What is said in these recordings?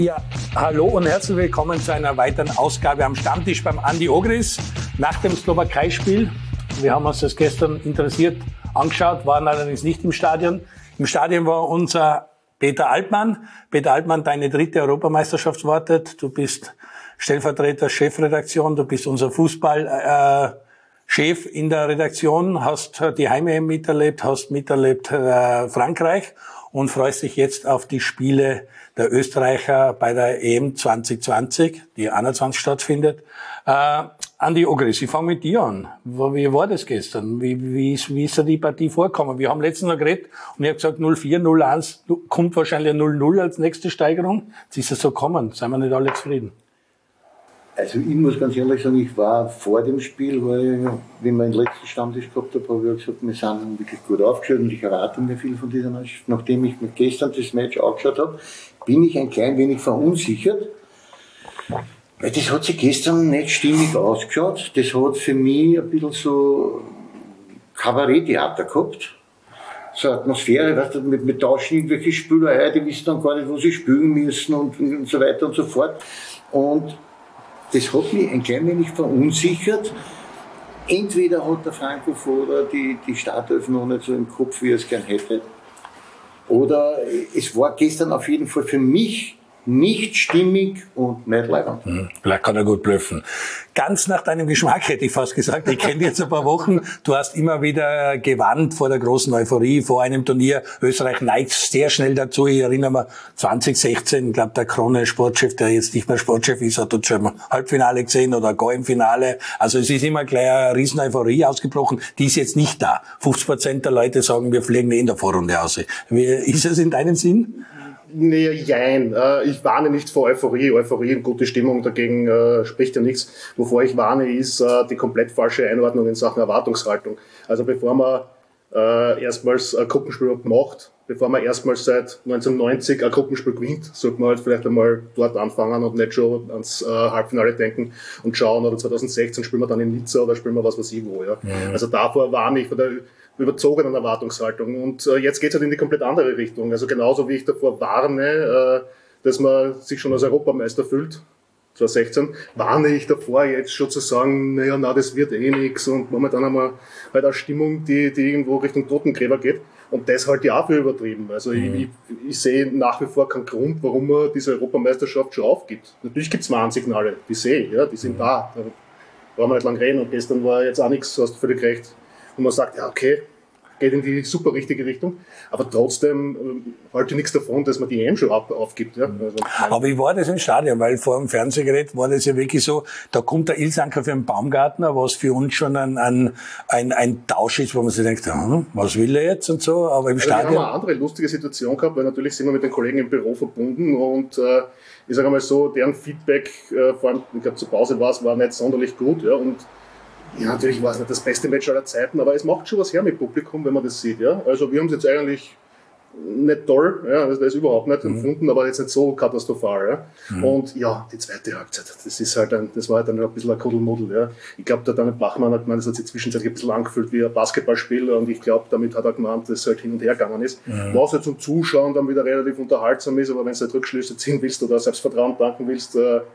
Ja, hallo und herzlich willkommen zu einer weiteren Ausgabe am Stammtisch beim Andi Ogris nach dem Slowakei-Spiel. Wir haben uns das gestern interessiert angeschaut, waren allerdings nicht im Stadion. Im Stadion war unser Peter Altmann. Peter Altmann, deine 3. Europameisterschaft wartet. Du bist Stellvertreter Chefredaktion, du bist unser Fußball-Chef in der Redaktion, hast die Heim-EM miterlebt, hast miterlebt Frankreich und freust dich jetzt auf die Spiele der Österreicher bei der EM 2020, die 21 stattfindet. Andi Ogris, ich fange mit dir an. Wie war das gestern? Wie ist dir die Partie vorgekommen? Wir haben letztens noch geredet und ich habe gesagt 0-4, 0-1, kommt wahrscheinlich 0-0 als nächste Steigerung. Jetzt ist es so gekommen. Seien wir nicht alle zufrieden? Also ich muss ganz ehrlich sagen, ich war vor dem Spiel, weil, wenn wir den letzten Stammtisch gehabt haben, habe ich gesagt, wir sind wirklich gut aufgestellt und ich erwarte mir viel von dieser Mannschaft. Nachdem ich mir gestern das Match angeschaut habe, bin ich ein klein wenig verunsichert, weil das hat sich gestern nicht stimmig ausgeschaut. Das hat für mich ein bisschen so Kabaretttheater gehabt. So eine Atmosphäre, weißt du, mit tauschen irgendwelche Spieler ein, die wissen dann gar nicht, wo sie spielen müssen und so weiter und so fort. Und das hat mich ein klein wenig verunsichert. Entweder hat der Franco Foda die Startelf noch nicht so im Kopf, wie er es gern hätte. Oder es war gestern auf jeden Fall für mich nicht stimmig und nicht leibend. Vielleicht kann er gut blöffen. Ganz nach deinem Geschmack hätte ich fast gesagt. Ich kenne dich jetzt ein paar Wochen. Du hast immer wieder gewarnt vor der großen Euphorie, vor einem Turnier. Österreich neigt sehr schnell dazu. Ich erinnere mich, 2016, ich glaube, der Krone-Sportchef, der jetzt nicht mehr Sportchef ist, hat dort schon im Halbfinale gesehen oder gar im Finale. Also es ist immer gleich eine riesen Euphorie ausgebrochen. Die ist jetzt nicht da. 50% der Leute sagen, wir fliegen in der Vorrunde aus. Ist es in deinem Sinn? Nee, jein. Ich warne nicht vor Euphorie. Euphorie und gute Stimmung, dagegen spricht ja nichts. Wovor ich warne, ist die komplett falsche Einordnung in Sachen Erwartungshaltung. Also bevor man erstmals ein Gruppenspiel macht, bevor man erstmals seit 1990 ein Gruppenspiel gewinnt, sollte man halt vielleicht einmal dort anfangen und nicht schon ans Halbfinale denken und schauen, oder 2016 spielen wir dann in Nizza oder spielen wir was weiß ich wo. Ja. Also davor warne ich von der überzogenen Erwartungshaltung. Und jetzt geht es halt in die komplett andere Richtung. Also genauso wie ich davor warne, dass man sich schon als Europameister fühlt, 2016, warne ich davor jetzt schon zu sagen, naja, das wird eh nix, und momentan haben wir halt eine Stimmung, die irgendwo Richtung Totengräber geht. Und das halte ich auch für übertrieben. Also ich sehe nach wie vor keinen Grund, warum man diese Europameisterschaft schon aufgibt. Natürlich gibt es Warnsignale, die sehe ich, ja, die sind da. Da brauchen wir nicht lang reden. Und gestern war jetzt auch nichts, hast du völlig recht. Und man sagt, ja, okay, geht in die super richtige Richtung, aber trotzdem halte ich nichts davon, dass man die EM schon aufgibt. Ja? Also, aber wie war das im Stadion? Weil vor dem Fernsehgerät war das ja wirklich so, da kommt der Ilsanker für einen Baumgartner, was für uns schon ein Tausch ist, wo man sich denkt, was will er jetzt und so, aber im Stadion... Wir haben eine andere lustige Situation gehabt, weil natürlich sind wir mit den Kollegen im Büro verbunden und ich sage einmal so, deren Feedback, vor allem, ich glaube zur Pause war nicht sonderlich gut, ja, und ja, natürlich war es nicht das beste Match aller Zeiten, aber es macht schon was her mit Publikum, wenn man das sieht. Ja? Also wir haben es jetzt eigentlich nicht toll, ja, das ist überhaupt nicht empfunden, aber jetzt nicht so katastrophal. Ja? Und ja, die zweite Halbzeit, das war halt dann ein bisschen ein Kuddelmuddel. Ja? Ich glaube, der Daniel Bachmann hat gemeint, das hat sich zwischenzeitlich ein bisschen angefühlt wie ein Basketballspiel, und ich glaube, damit hat er gemeint, dass es halt hin und her gegangen ist. Was halt zum Zuschauen dann wieder relativ unterhaltsam ist, aber wenn du halt Rückschlüsse ziehen willst oder Selbstvertrauen tanken willst,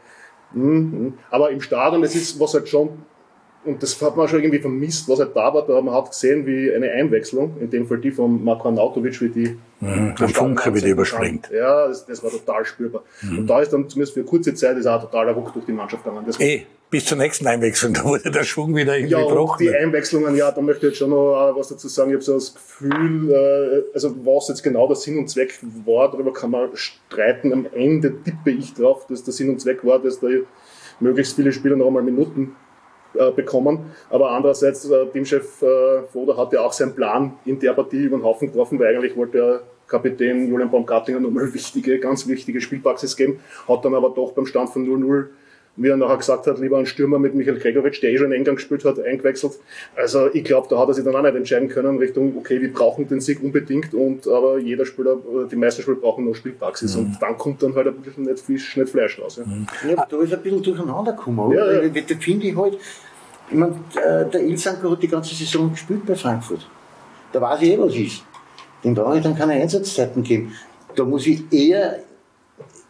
aber im Stadion, das ist was halt schon. Und das hat man schon irgendwie vermisst, was halt da war. Da man hat gesehen, wie eine Einwechslung, in dem Fall die von Marko Arnautovic, wie die... Ein Funke, wie die überspringt. Ja, das war total spürbar. Und da ist dann zumindest für eine kurze Zeit ist auch totaler Ruck durch die Mannschaft gegangen. Bis zur nächsten Einwechslung, da wurde der Schwung wieder irgendwie gebrochen. Ja, die Einwechslungen, ja, da möchte ich jetzt schon noch was dazu sagen. Ich habe so das Gefühl, also was jetzt genau der Sinn und Zweck war, darüber kann man streiten. Am Ende tippe ich drauf, dass der Sinn und Zweck war, dass da möglichst viele Spieler noch einmal Minuten bekommen. Aber andererseits, Teamchef Foda hat ja auch seinen Plan in der Partie über den Haufen geworfen, weil eigentlich wollte er Kapitän Julian Baumgartlinger nochmal ganz wichtige Spielpraxis geben, hat dann aber doch beim Stand von 0-0, wie er nachher gesagt hat, lieber einen Stürmer mit Michael Gregoritsch, der schon in England gespielt hat, eingewechselt. Also ich glaube, da hat er sich dann auch nicht entscheiden können Richtung, okay, wir brauchen den Sieg unbedingt, aber jeder Spieler, die meisten Spieler brauchen noch Spielpraxis. Und dann kommt dann halt ein bisschen nicht Fisch, nicht Fleisch raus. Ja, aber da ist ein bisschen durcheinander gekommen. Ja. Da finde ich halt, ich meine, der Ilsanker hat die ganze Saison gespielt bei Frankfurt. Da weiß ich was ist. Dem brauche ich dann keine Einsatzzeiten geben. Da muss ich eher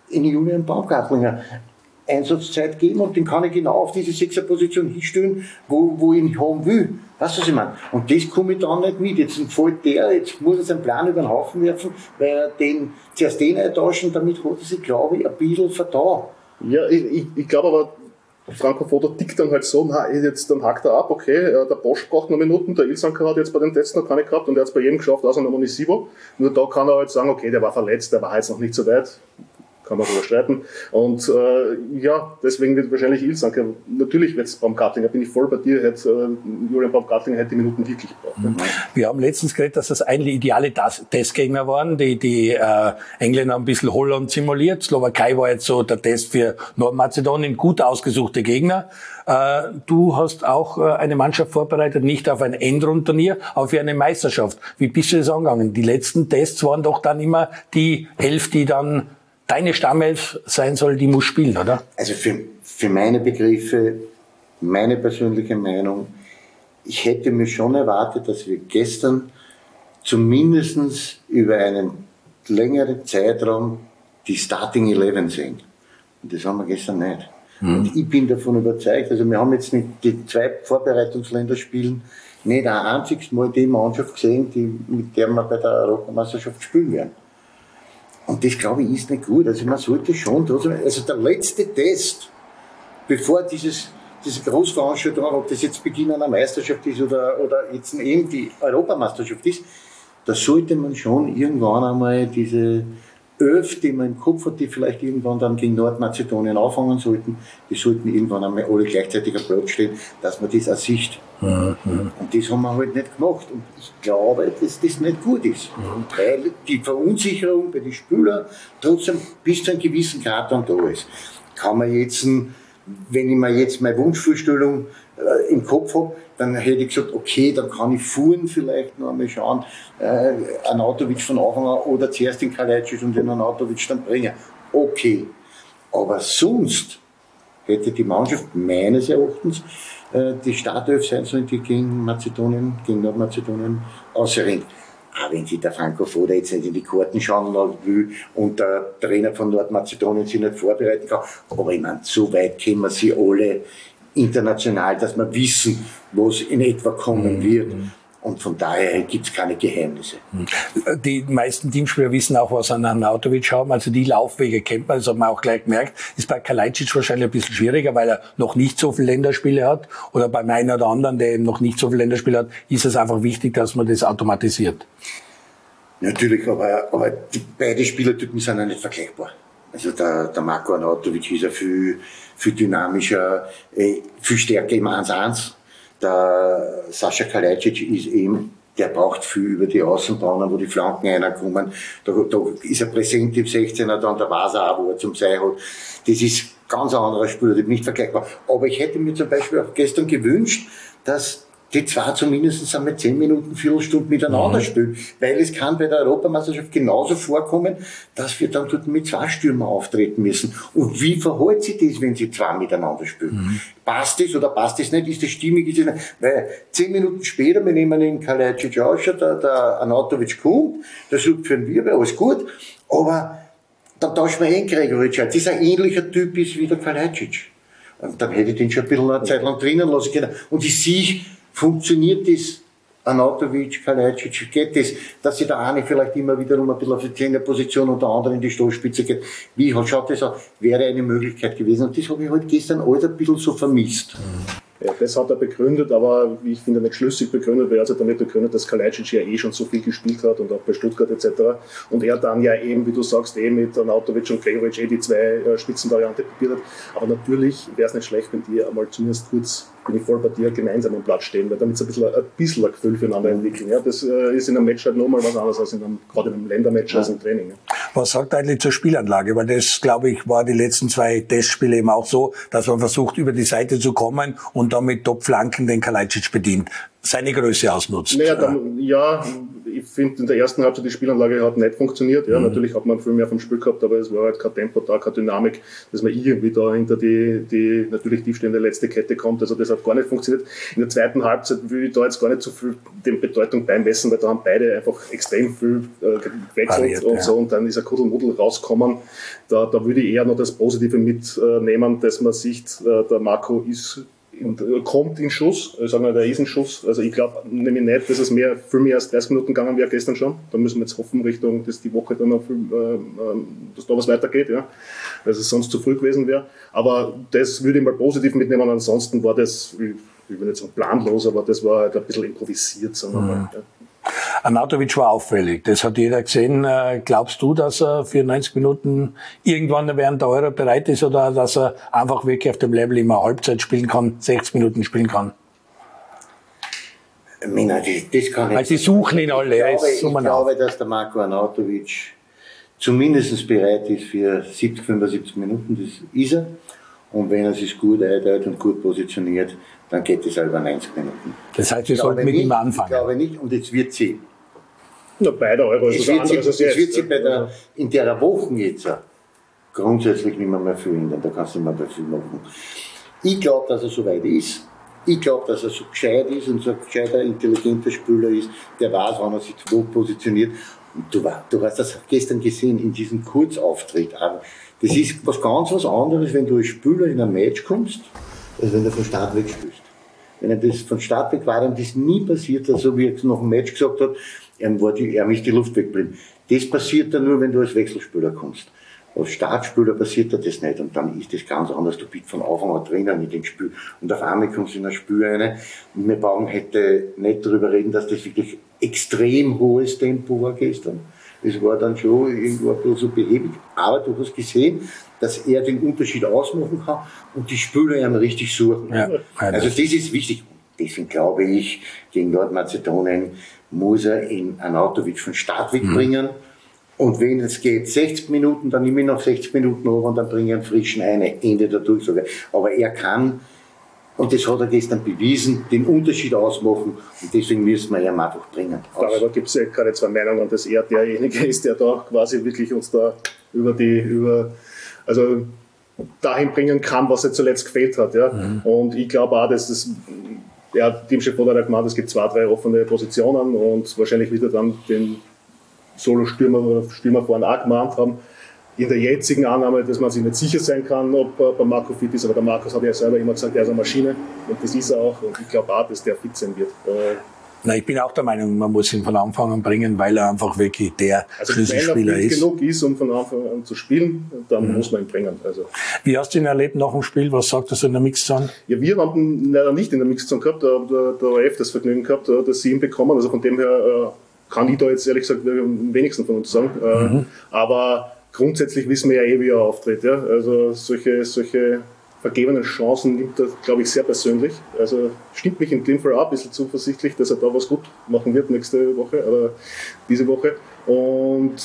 in Julian Baumgartlinger Einsatzzeit geben und den kann ich genau auf diese Sechserposition hinstellen, wo ich ihn haben will. Weißt du, was ich meine? Und das komme ich dann nicht mit. Jetzt fällt jetzt muss er seinen Plan über den Haufen werfen, weil er zuerst den eintauschen, damit hat er sich, glaube ich, ein bisschen vertan. Ja, ich glaube aber, Franco Foda tickt dann halt so, dann hakt er ab, okay, der Bosch braucht noch Minuten, der Ilsanker hat jetzt bei den Tests noch keine gehabt und er hat es bei jedem geschafft, außer der Monisivo. Nur da kann er halt sagen, okay, der war verletzt, der war jetzt noch nicht so weit. Kann man darüber streiten. Und deswegen wird wahrscheinlich Ilsanker, natürlich wird es Baumgartlinger, bin ich voll bei dir, Julian Baumgartlinger hätte die Minuten wirklich gebraucht. Wir haben letztens geredet, dass das eigentlich ideale Testgegner waren. Die Engländer haben ein bisschen Holland simuliert. Slowakei war jetzt so der Test für Nordmazedonien, gut ausgesuchte Gegner. Du hast auch eine Mannschaft vorbereitet, nicht auf ein Endrundenturnier, aber für eine Meisterschaft. Wie bist du das angegangen? Die letzten Tests waren doch dann immer die 11, die dann deine Stammelf sein soll, die muss spielen, oder? Also für meine Begriffe, meine persönliche Meinung, ich hätte mir schon erwartet, dass wir gestern zumindest über einen längeren Zeitraum die Starting 11 sehen. Und das haben wir gestern nicht. Und ich bin davon überzeugt, also wir haben jetzt mit die 2 Vorbereitungsländerspielen nicht ein einziges Mal die Mannschaft gesehen, mit der wir bei der Europameisterschaft spielen werden. Und das, glaube ich, ist nicht gut. Also man sollte schon, also der letzte Test, bevor diese Großveranstaltung, ob das jetzt Beginn einer Meisterschaft ist oder jetzt eben die Europameisterschaft ist, da sollte man schon irgendwann einmal diese 11, die man im Kopf hat, die vielleicht irgendwann dann gegen Nordmazedonien anfangen sollten, die sollten irgendwann einmal alle gleichzeitig am Platz stehen, dass man das auch sieht. Und das haben wir halt nicht gemacht. Und ich glaube, dass das nicht gut ist. Weil die Verunsicherung bei den Spielern trotzdem bis zu einem gewissen Grad dann da ist. Kann man jetzt, wenn ich mir jetzt meine Wunschvorstellung im Kopf habe, dann hätte ich gesagt, okay, dann kann ich Fuhren vielleicht noch einmal schauen, Arnautovic von Anfang an oder zuerst den Kalajdzic und den Arnautovic dann bringen. Okay. Aber sonst hätte die Mannschaft meines Erachtens die Startelf sein sollen, die gegen Nordmazedonien ausringt. Auch wenn sich der Franco Foda jetzt nicht in die Karten schauen will und der Trainer von Nordmazedonien sich nicht vorbereiten kann. Aber ich meine, so weit kennen wir sie alle international, dass wir wissen, was in etwa kommen wird. Und von daher gibt es keine Geheimnisse. Die meisten Teamspieler wissen auch, was an Arnautovic haben. Also die Laufwege kennt man, das hat man auch gleich gemerkt. Ist bei Kalajdzic wahrscheinlich ein bisschen schwieriger, weil er noch nicht so viele Länderspiele hat. Oder bei einem oder anderen, der eben noch nicht so viele Länderspiele hat, ist es einfach wichtig, dass man das automatisiert. Natürlich, aber beide Spielertypen sind ja nicht vergleichbar. Also der Marko Arnautovic ist ja viel dynamischer, viel stärker im 1-1. Der Sascha Kalajdzic ist eben, der braucht viel über die Außenbahnen, wo die Flanken reinkommen. Da ist er präsent im 16er, dann der weiß auch, wo er zum Sein hat. Das ist ganz ein anderer Spieler, nicht vergleichbar. Aber ich hätte mir zum Beispiel auch gestern gewünscht, dass die zwei zumindest einmal 10 Minuten, Viertelstunde miteinander spielen. Weil es kann bei der Europameisterschaft genauso vorkommen, dass wir dann dort mit 2 Stürmer auftreten müssen. Und wie verhält sich das, wenn sie 2 miteinander spielen? Passt das oder passt das nicht? Ist das stimmig? Ist das nicht? Weil 10 Minuten später, wir nehmen den Kalajdzic aus, der Arnautovic kommt, der sucht für den Wirbel, alles gut. Aber dann tauschen wir Gregoritsch aus. Das ist ein ähnlicher Typ ist wie der Kalajdzic. Und dann hätte ich den schon ein bisschen eine Zeit lang drinnen lassen können. Und ich sehe, funktioniert das Arnautovic, Kalajdzic, geht das, dass sich der eine vielleicht immer wieder ein bisschen auf die Trainerposition und der andere in die Stoßspitze geht. Wie schaut das aus? Wäre eine Möglichkeit gewesen. Und das habe ich halt gestern alles ein bisschen so vermisst. Ja, das hat er begründet, aber wie ich finde, nicht schlüssig begründet, weil er hat damit begründet, dass Kalajdzic ja schon so viel gespielt hat und auch bei Stuttgart etc. Und er dann ja eben, wie du sagst, mit Arnautovic und Gregoritsch die 2 Spitzenvariante probiert hat. Aber natürlich wäre es nicht schlecht, wenn die einmal zumindest kurz, bin ich voll bei dir, gemeinsam am Platz stehen, weil damit sie ein bisschen ein Gefühl füreinander entwickeln. Ja, das ist in einem Match halt nochmal was anderes als gerade in einem Ländermatch als im Training. Ja. Was sagt eigentlich zur Spielanlage? Weil das, glaube ich, war die letzten 2 Testspiele eben auch so, dass man versucht, über die Seite zu kommen und dann mit Top-Flanken den Kalajdzic bedient. Seine Größe ausnutzt. Naja, ich finde, in der ersten Halbzeit die Spielanlage hat nicht funktioniert. Ja, natürlich hat man viel mehr vom Spiel gehabt, aber es war halt kein Tempo da, keine Dynamik, dass man irgendwie da hinter die natürlich tiefstehende letzte Kette kommt. Also das hat gar nicht funktioniert. In der zweiten Halbzeit will ich da jetzt gar nicht so viel dem Bedeutung beimessen, weil da haben beide einfach extrem viel gewechselt und so, und dann ist ein Kuddelmuddel rausgekommen. Da würde ich eher noch das Positive mitnehmen, dass man sieht, der Marco kommt in Schuss, sagen wir, der ist in Schuss. Also ich glaube nämlich nicht, dass es viel mehr als 30 Minuten gegangen wäre gestern schon. Da müssen wir jetzt hoffen, Richtung, dass die Woche dann noch dass da was weitergeht, ja. Dass es sonst zu früh gewesen wäre. Aber das würde ich mal positiv mitnehmen. Ansonsten war das, ich will nicht sagen planlos, aber das war halt ein bisschen improvisiert, sagen wir mal. Ja. Arnautovic war auffällig, das hat jeder gesehen. Glaubst du, dass er für 90 Minuten irgendwann während der Euro bereit ist oder dass er einfach wirklich auf dem Level immer Halbzeit spielen kann, 60 Minuten spielen kann? Das kann ich. Weil sie suchen ihn alle. Ich glaube, dass der Marko Arnautovic zumindest bereit ist für 70, 75 Minuten, das ist er. Und wenn er sich gut einteilt und gut positioniert, dann geht es über 90 Minuten. Das heißt, wir sollten mit ihm anfangen. Ich glaube nicht, und jetzt wird sie. Na, bei der Euro ist es anders als jetzt. Es wird sie in der Woche jetzt grundsätzlich nicht mehr viel ändern. Da kannst du nicht mehr viel machen. Ich glaube, dass er so weit ist. Ich glaube, dass er so gescheit ist und so ein gescheiter, intelligenter Spieler ist, der weiß, wann er sich wo positioniert. Und du hast das gestern gesehen in diesem Kurzauftritt. Aber das ist was anderes, wenn du als Spieler in ein Match kommst, als wenn du von Start weg spielst. Wenn er das von Start weg war, dann das nie passiert, so wie er nach dem Match gesagt hat, er müsste die Luft wegbleiben. Das passiert dann nur, wenn du als Wechselspieler kommst. Als Startspieler passiert dir das nicht, und dann ist das ganz anders. Du bist von Anfang an drinnen in dem Spiel und auf einmal kommst du in ein Spiel rein, und wir brauchen heute nicht darüber reden, dass das wirklich extrem hohes Tempo war gestern. Es war dann schon irgendwo ein bisschen so behäbig, aber du hast gesehen, dass er den Unterschied ausmachen kann und die Spieler ihn richtig suchen. Ja, also das ist wichtig. Deswegen glaube ich, gegen Nordmazedonien muss er in Arnautovic von Start wegbringen. Und wenn es geht 60 Minuten, dann nehme ich noch 60 Minuten runter und dann bringe ich einen frischen Ende der Durchsage. Aber er kann, und das hat er gestern bewiesen, den Unterschied ausmachen, und deswegen müssen wir ihn einfach bringen. Darüber gibt es ja keine zwei Meinungen, dass er derjenige ist, der da quasi wirklich uns da also dahin bringen kann, was er zuletzt gefehlt hat. Ja. Und ich glaube auch, dass das, Teamchef hat ja gemeint, es gibt 2, 3 offene Positionen, und wahrscheinlich wird er dann den Solo-Stürmer oder Stürmer vorne auch gemeint haben. In der jetzigen Annahme, dass man sich nicht sicher sein kann, ob bei Marco fit ist, aber der Markus hat ja selber immer gesagt, er ist eine Maschine, und das ist er auch, und ich glaube auch, dass der fit sein wird. Ich bin auch der Meinung, man muss ihn von Anfang an bringen, weil er einfach wirklich der Schlüsselspieler ist. Wenn er fit genug ist, um von Anfang an zu spielen, dann muss man ihn bringen. Also. Wie hast du ihn erlebt nach dem Spiel? Was sagt er so in der Mixzone? Ja, wir haben ihn leider nicht in der Mixzone gehabt, der ORF das Vergnügen gehabt, dass sie ihn bekommen. Also von dem her kann ich da jetzt ehrlich gesagt am wenigsten von uns sagen. Aber grundsätzlich wissen wir ja wie er auftritt. Ja? Also solche vergebenen Chancen nimmt er, glaube ich, sehr persönlich. Also stimmt mich in dem Fall auch ein bisschen zuversichtlich, dass er da was gut machen wird nächste Woche oder diese Woche. Und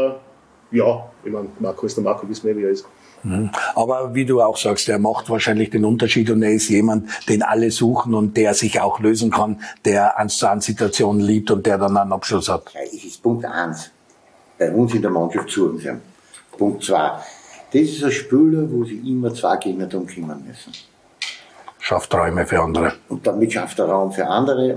ich meine, Marco ist der Marco, wissen wir, wie er ist. Aber wie du auch sagst, er macht wahrscheinlich den Unterschied, und er ist jemand, den alle suchen und der sich auch lösen kann, der 1-zu-1-Situationen liebt und der dann einen Abschluss hat. Ja, das ist Punkt 1. Bei uns in der Mannschaft suchen sie ihn. Punkt 2. Das ist ein Spieler, wo sie immer 2 Gegner drum kümmern müssen. Schafft Räume für andere. Und damit schafft er Raum für andere,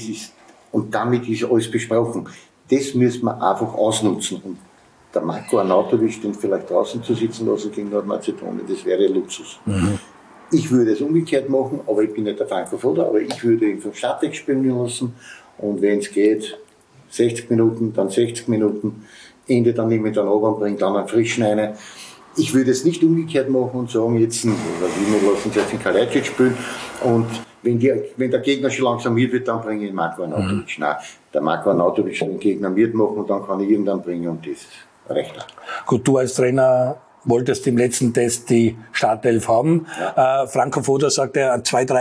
und damit ist alles besprochen. Das müssen wir einfach ausnutzen. Und der Marko Arnautovic, den vielleicht draußen zu sitzen lassen gegen Nordmazedonien, das wäre Luxus. Ich würde es umgekehrt machen, aber ich bin nicht der Franco Foda, aber ich würde ihn vom Start weg spielen lassen, und wenn es geht, 60 Minuten, dann 60 Minuten, Ende dann nehme ich dann runter und bringe dann einen frischen rein. Ich würde es nicht umgekehrt machen und sagen, wir lassen jetzt den Kalajdzic spielen, und wenn der Gegner schon langsam müde wird, dann bringe ich den Marko Arnautovic. Nein, der Marko Arnautovic den Gegner müde machen, und dann kann ich irgendwann bringen, und das reicht auch. Gut, du als Trainer wolltest im letzten Test die Startelf haben. Ja. Franco Foda sagt, er an 2,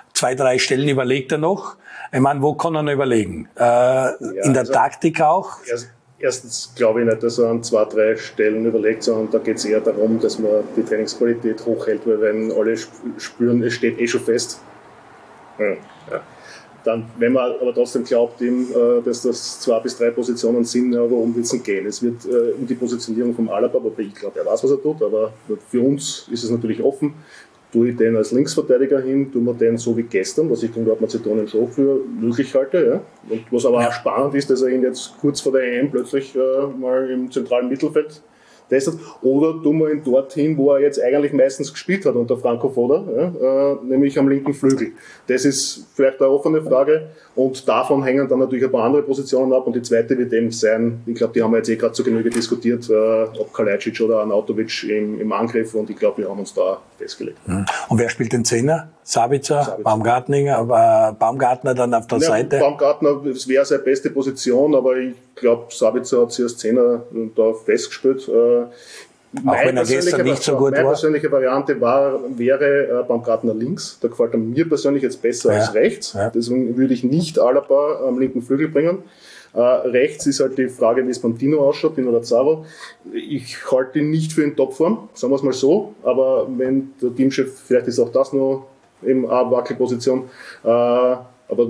3 Stellen überlegt er noch. Ich meine, wo kann er noch überlegen? In der Taktik auch? Erstens glaube ich nicht, dass er an 2, 3 Stellen überlegt, sondern da geht es eher darum, dass man die Trainingsqualität hochhält, weil wenn alle spüren, es steht schon fest. Ja. Dann, wenn man aber trotzdem glaubt, dass das 2 bis 3 Positionen sind, worum wird es denn gehen? Es wird um die Positionierung vom Alaba, wobei ich glaube, er weiß, was er tut, aber für uns ist es natürlich offen. Tue ich den als Linksverteidiger hin, tue wir den so wie gestern, was ich gegen Nordmazedonien schon für möglich halte. Ja? Und was aber auch spannend ist, dass er ihn jetzt kurz vor der EM plötzlich mal im zentralen Mittelfeld testet. Oder tun wir ihn dorthin, wo er jetzt eigentlich meistens gespielt hat unter Franco Foda, ja? Nämlich am linken Flügel. Das ist vielleicht eine offene Frage und davon hängen dann natürlich ein paar andere Positionen ab und die zweite wird eben sein, ich glaube, die haben wir jetzt gerade zu Genüge diskutiert, ob Kalajdzic oder Arnautovic im Angriff und ich glaube, wir haben uns da festgelegt. Und wer spielt den Zehner? Sabitzer. Baumgartner dann auf der Seite? Baumgartner, das wäre seine beste Position, aber ich glaube, Sabitzer hat sich als Zehner da festgespielt. Auch wenn er gestern nicht so gut war. Meine persönliche Variante wäre Baumgartner links. Da gefällt er mir persönlich jetzt besser als rechts. Ja. Deswegen würde ich nicht Alaba am linken Flügel bringen. Rechts ist halt die Frage, wie es beim Dino ausschaut, Dino Lazaro. Ich halte ihn nicht für in Topform, sagen wir es mal so. Aber wenn der Teamchef, vielleicht ist auch das nur eben eine Wackelposition. Aber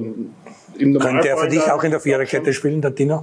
im Normalfall. Könnte er für dich auch in der Viererkette spielen, der Dino?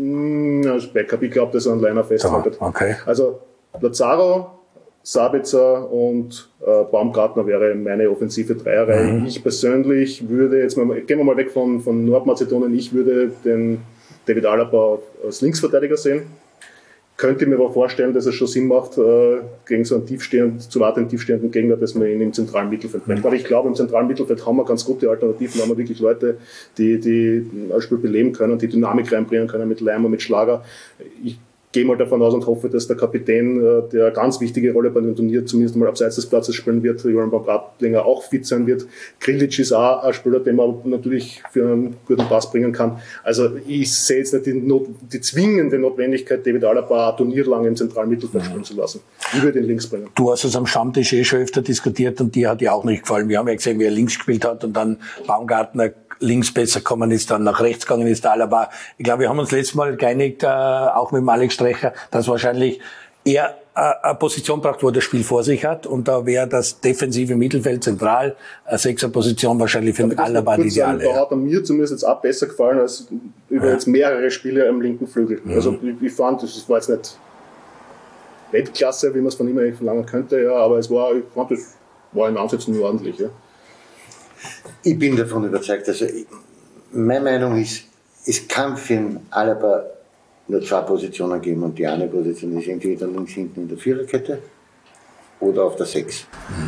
Als Backup, ich glaube, dass er einen Liner festhält. Okay. Also Lazaro, Sabitzer und Baumgartner wäre meine offensive Dreierreihe. Ich persönlich würde, jetzt gehen wir mal weg von Nordmazedonien, ich würde den David Alaba als Linksverteidiger sehen. Könnte mir aber vorstellen, dass es schon Sinn macht, gegen so einen zu warten tiefstehenden Gegner, dass man ihn im zentralen Mittelfeld bringt. Aber ich glaube, im zentralen Mittelfeld haben wir ganz gute Alternativen, haben wir wirklich Leute, die das Spiel beleben können, die Dynamik reinbringen können mit Leimer, mit Schlager. Ich gehe mal davon aus und hoffe, dass der Kapitän, der eine ganz wichtige Rolle bei dem Turnier zumindest mal abseits des Platzes spielen wird, Joran Baumgartlinger auch fit sein wird. Grilic ist auch ein Spieler, den man natürlich für einen guten Pass bringen kann. Also ich sehe jetzt nicht die zwingende Notwendigkeit, David Alaba ein Turnier lang im zentralen Mittelfeld spielen zu lassen. Ich würde ihn links bringen. Du hast es am Stammtisch schon öfter diskutiert und dir hat ja auch nicht gefallen. Wir haben ja gesehen, wie er links gespielt hat und dann Baumgartner links besser gekommen ist, dann nach rechts gegangen ist, Alaba. Ich glaube, wir haben uns letztes Mal geeinigt, auch mit dem Alex Strecher, dass wahrscheinlich er eine Position braucht, wo er das Spiel vor sich hat. Und da wäre das defensive Mittelfeld zentral, eine Sechser-Position wahrscheinlich für den Alaba die ideale. Da hat er mir zumindest jetzt auch besser gefallen als über jetzt mehrere Spiele am linken Flügel. Also ich fand, das war jetzt nicht Weltklasse, wie man es von ihm eigentlich verlangen könnte, ja, aber ich fand, das war in Ansätzen nur ordentlich. Ja. Ich bin davon überzeugt, also meine Meinung ist, es kann für den Alaba nur 2 Positionen geben und die eine Position ist entweder links hinten in der Viererkette oder auf der 6.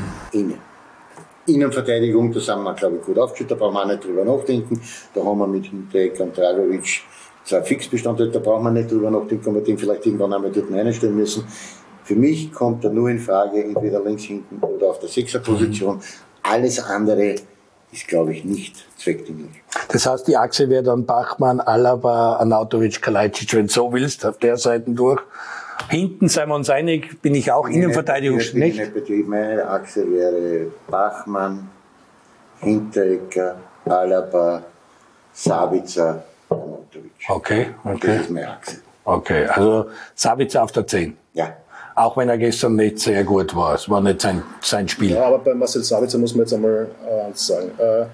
Innenverteidigung, da sind wir, glaube ich, gut aufgestellt, da brauchen wir auch nicht drüber nachdenken. Da haben wir mit Hinteregger und Dragovic 2 Fixbestandteile, da brauchen wir nicht drüber nachdenken, ob wir den vielleicht irgendwann einmal dort einstellen müssen. Für mich kommt da nur in Frage, entweder links hinten oder auf der 6er-Position. Alles andere ist, glaube ich, nicht zweckdienlich. Das heißt, die Achse wäre dann Bachmann, Alaba, Arnautovic, Kalajdzic, wenn du so willst, auf der Seite durch. Hinten, seien wir uns einig, bin ich auch Innenverteidigung nicht. Meine Achse wäre Bachmann, Hinteregger, Alaba, Sabitzer, Arnautovic. Okay. Das ist meine Achse. Okay, also Sabitzer auf der 10. Ja. Auch wenn er gestern nicht sehr gut war. Es war nicht sein Spiel. Ja, aber bei Marcel Sabitzer muss man jetzt einmal eins sagen.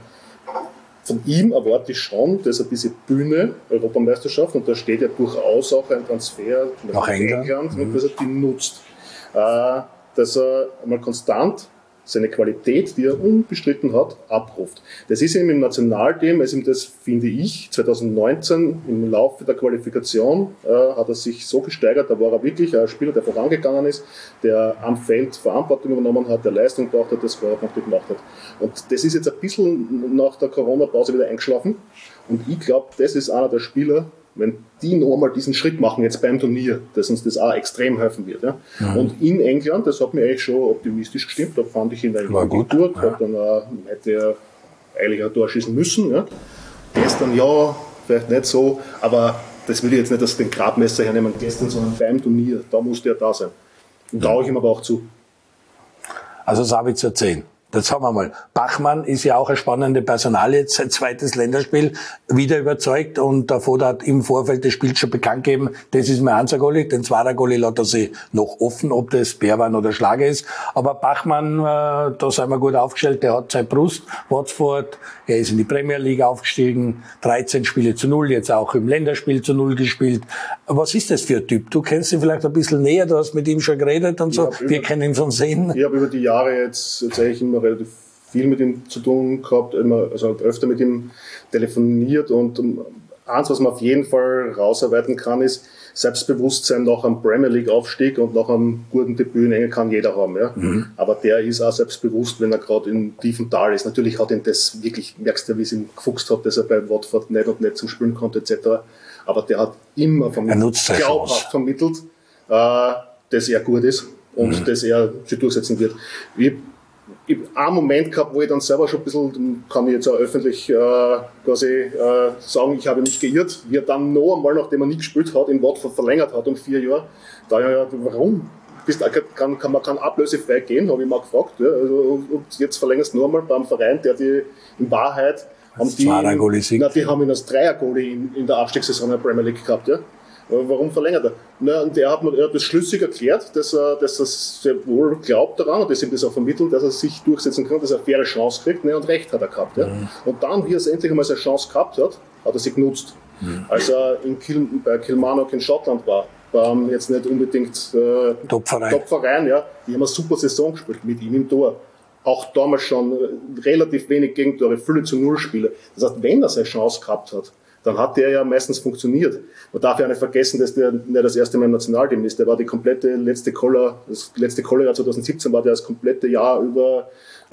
Von ihm erwarte ich schon, dass er diese Bühne, Europameisterschaft, und da steht ja durchaus auch ein Transfer nach England, dass er die nutzt. Dass er einmal konstant seine Qualität, die er unbestritten hat, abruft. Das ist ihm im Nationalteam, also das finde ich, 2019 im Laufe der Qualifikation hat er sich so gesteigert, da war er wirklich ein Spieler, der vorangegangen ist, der am Feld Verantwortung übernommen hat, der Leistung gebracht hat, der Scorerpunkte gemacht hat. Und das ist jetzt ein bisschen nach der Corona-Pause wieder eingeschlafen und ich glaube, das ist einer der Spieler, wenn die noch einmal diesen Schritt machen, jetzt beim Turnier, dass uns das auch extrem helfen wird. Ja? Und in England, das hat mir eigentlich schon optimistisch gestimmt, da fand ich ihn eigentlich gut. Ja. Dann hätte er eigentlich ein Tor schießen müssen. Ja? Gestern ja, vielleicht nicht so, aber das will ich jetzt nicht als den Gradmesser hernehmen, gestern, sondern beim Turnier, da musste er da sein. Und traue ich ihm aber auch zu. Also Sabitzer 10. Das haben wir mal. Bachmann ist ja auch eine spannende Personalie, sein zweites Länderspiel, wieder überzeugt und der Vater hat im Vorfeld des Spiels schon bekannt gegeben, das ist mein Einser-Goalie, den Zweiter-Goalie lässt er sich noch offen, ob das Berwan oder Schlager ist. Aber Bachmann, da sind wir gut aufgestellt, der hat seine Brust, Watford, er ist in die Premier League aufgestiegen, 13 Spiele zu 0, jetzt auch im Länderspiel zu 0 gespielt. Was ist das für ein Typ? Du kennst ihn vielleicht ein bisschen näher, du hast mit ihm schon geredet und so, wir kennen ihn von Sehen. Ich habe über die Jahre jetzt eigentlich immer relativ viel mit ihm zu tun gehabt, also öfter mit ihm telefoniert und eins, was man auf jeden Fall rausarbeiten kann, ist Selbstbewusstsein nach einem Premier League Aufstieg und nach einem guten Debüt in England kann jeder haben, ja. Aber der ist auch selbstbewusst, wenn er gerade in tiefen Tal ist. Natürlich hat ihn das wirklich, merkst du, wie es ihm gefuchst hat, dass er bei Watford nicht zum Spielen kommt, etc. Aber der hat immer glaubhaft vermittelt, dass er gut ist und dass er sich durchsetzen wird. Ich habe einen Moment gehabt, wo ich dann selber schon ein bisschen, kann ich jetzt auch öffentlich sagen, ich habe mich geirrt, wie er dann noch einmal, nachdem er nie gespielt hat, in Watford verlängert hat um 4 Jahre. Da ja, warum? Man kann ablösefrei gehen, habe ich mal gefragt. Ja. Also, und jetzt verlängerst du noch einmal beim Verein, der die in Wahrheit die haben ihn als Dreier-Goalie in der Abstiegssaison in der Premier League gehabt. Ja. Warum verlängert er? Na, und er hat das schlüssig erklärt, dass er sehr wohl glaubt daran und dass ihm das auch vermittelt, dass er sich durchsetzen kann, dass er eine faire Chance kriegt, ne, und Recht hat er gehabt. Ja. Und dann, wie er es endlich einmal seine Chance gehabt hat, hat er sie genutzt. Als er bei Kilmarnock in Schottland war, jetzt nicht unbedingt Top-Verein, ja, die haben eine super Saison gespielt mit ihm im Tor. Auch damals schon relativ wenig Gegentore, viele zu 0 Spiele. Das heißt, wenn er seine Chance gehabt hat, dann hat der ja meistens funktioniert. Man darf ja nicht vergessen, dass der nicht das erste Mal im Nationalteam ist. Der war das letzte Cholera 2017 war der das komplette Jahr über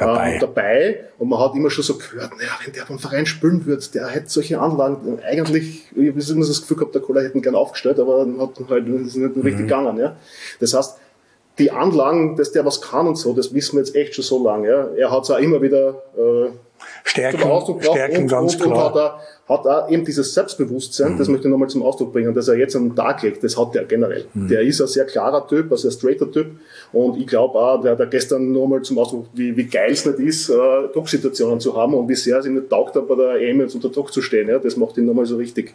dabei. Und man hat immer schon so gehört, naja, wenn der beim Verein spielen wird, der hätte solche Anlagen. Eigentlich, ich habe immer das Gefühl gehabt, der Koller hätte ihn gern aufgestellt, aber das ist nicht richtig gegangen. Ja. Das heißt, die Anlagen, dass der was kann und so, das wissen wir jetzt echt schon so lange. Ja. Er hat es auch immer wieder Stärken ganz klar. Hat auch eben dieses Selbstbewusstsein, das möchte ich nochmal zum Ausdruck bringen, dass er jetzt an den Tag legt, das hat er generell. Der ist ein sehr klarer Typ, ein sehr straighter Typ und ich glaube auch, der hat gestern nochmal zum Ausdruck, wie geil es nicht ist, Drucksituationen zu haben und wie sehr es ihm nicht taugt, bei der EM jetzt unter Druck zu stehen. Ja, das macht ihn nochmal so richtig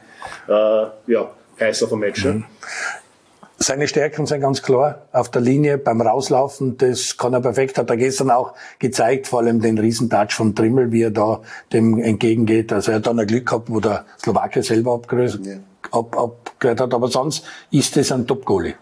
heiß auf ein Match. Ja. Seine Stärken sind ganz klar auf der Linie beim Rauslaufen, das kann er perfekt, hat er gestern auch gezeigt, vor allem den Riesentouch von Trimmel, wie er da dem entgegengeht. Also er hat dann ein Glück gehabt, wo der Slowake selber abgehört hat, aber sonst ist es ein Top-Goalie.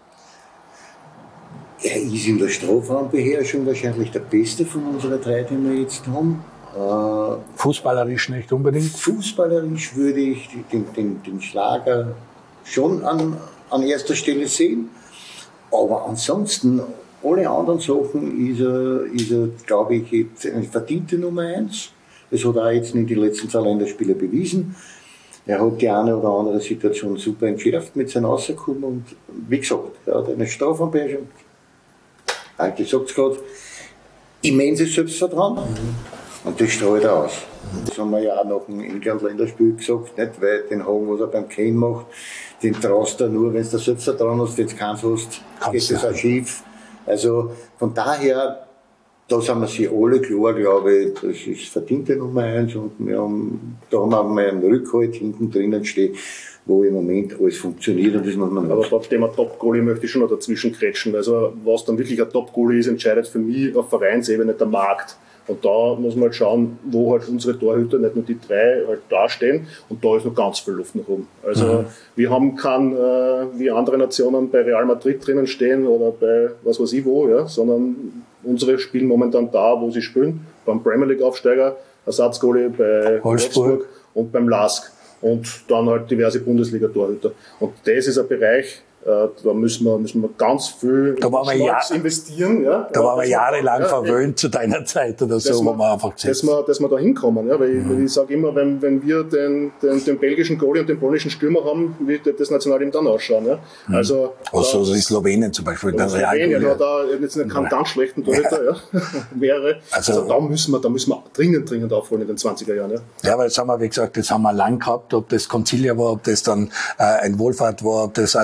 Er ist in der Strafraumbeherrschung wahrscheinlich der Beste von unseren 3, die wir jetzt haben. Fußballerisch nicht unbedingt? Fußballerisch würde ich den Schlager schon an erster Stelle sehen. Aber ansonsten, alle anderen Sachen ist er, glaube ich, jetzt eine verdiente Nummer 1. Das hat er auch jetzt in den letzten 2 Länderspielen bewiesen. Er hat die eine oder andere Situation super entschärft mit seinem Rauskommen und wie gesagt, er hat eine Strafraumbeherrschung. Ich sag's gerade, immenses Selbstvertrauen. Und das strahlt er aus. Das haben wir ja auch nach dem England-Länderspiel gesagt, nicht? Weil den Hagen, was er beim Kane macht, den traust du nur, wenn du das Selbstvertrauen hast, wenn du keins hast, geht das auch schief. Also von daher, da sind wir sich alle klar, glaube ich, das ist verdiente Nummer 1 und da haben wir mal einen Rückhalt hinten drinnen stehen, wo im Moment alles funktioniert und das muss man aber beim Thema Top-Goalie möchte ich schon noch dazwischen kretschen. Also was dann wirklich ein Top-Goalie ist, entscheidet für mich auf Vereinsebene der Markt. Und da muss man halt schauen, wo halt unsere Torhüter, nicht nur die 3, halt dastehen. Und da ist noch ganz viel Luft nach oben. Also wir haben keinen, wie andere Nationen bei Real Madrid drinnen stehen oder bei was weiß ich wo, ja, sondern unsere spielen momentan da, wo sie spielen. Beim Premier League Aufsteiger, Ersatzgoalie bei Wolfsburg und beim LASK. Und dann halt diverse Bundesliga-Torhüter. Und das ist ein Bereich, da müssen wir ganz viel investieren. Ja. Da waren wir jahrelang verwöhnt zu deiner Zeit oder so, wo wir einfach dass wir da hinkommen. Ja. Weil ich sage immer, wenn wir den belgischen Goalie und den polnischen Stürmer haben, wie wird das Nationalteam dann ausschauen. Ja. Also die Slowenien zum Beispiel. Slowenien hat da jetzt keinen ganz schlechten Torhüter, ja. wäre. Also da müssen wir dringend aufholen in den 20er Jahren. Ja, ja, weil das haben wir, wie gesagt, das haben wir lang gehabt, ob das Concilia war, ob das dann ein Wohlfahrt war, ob das, also da haben wir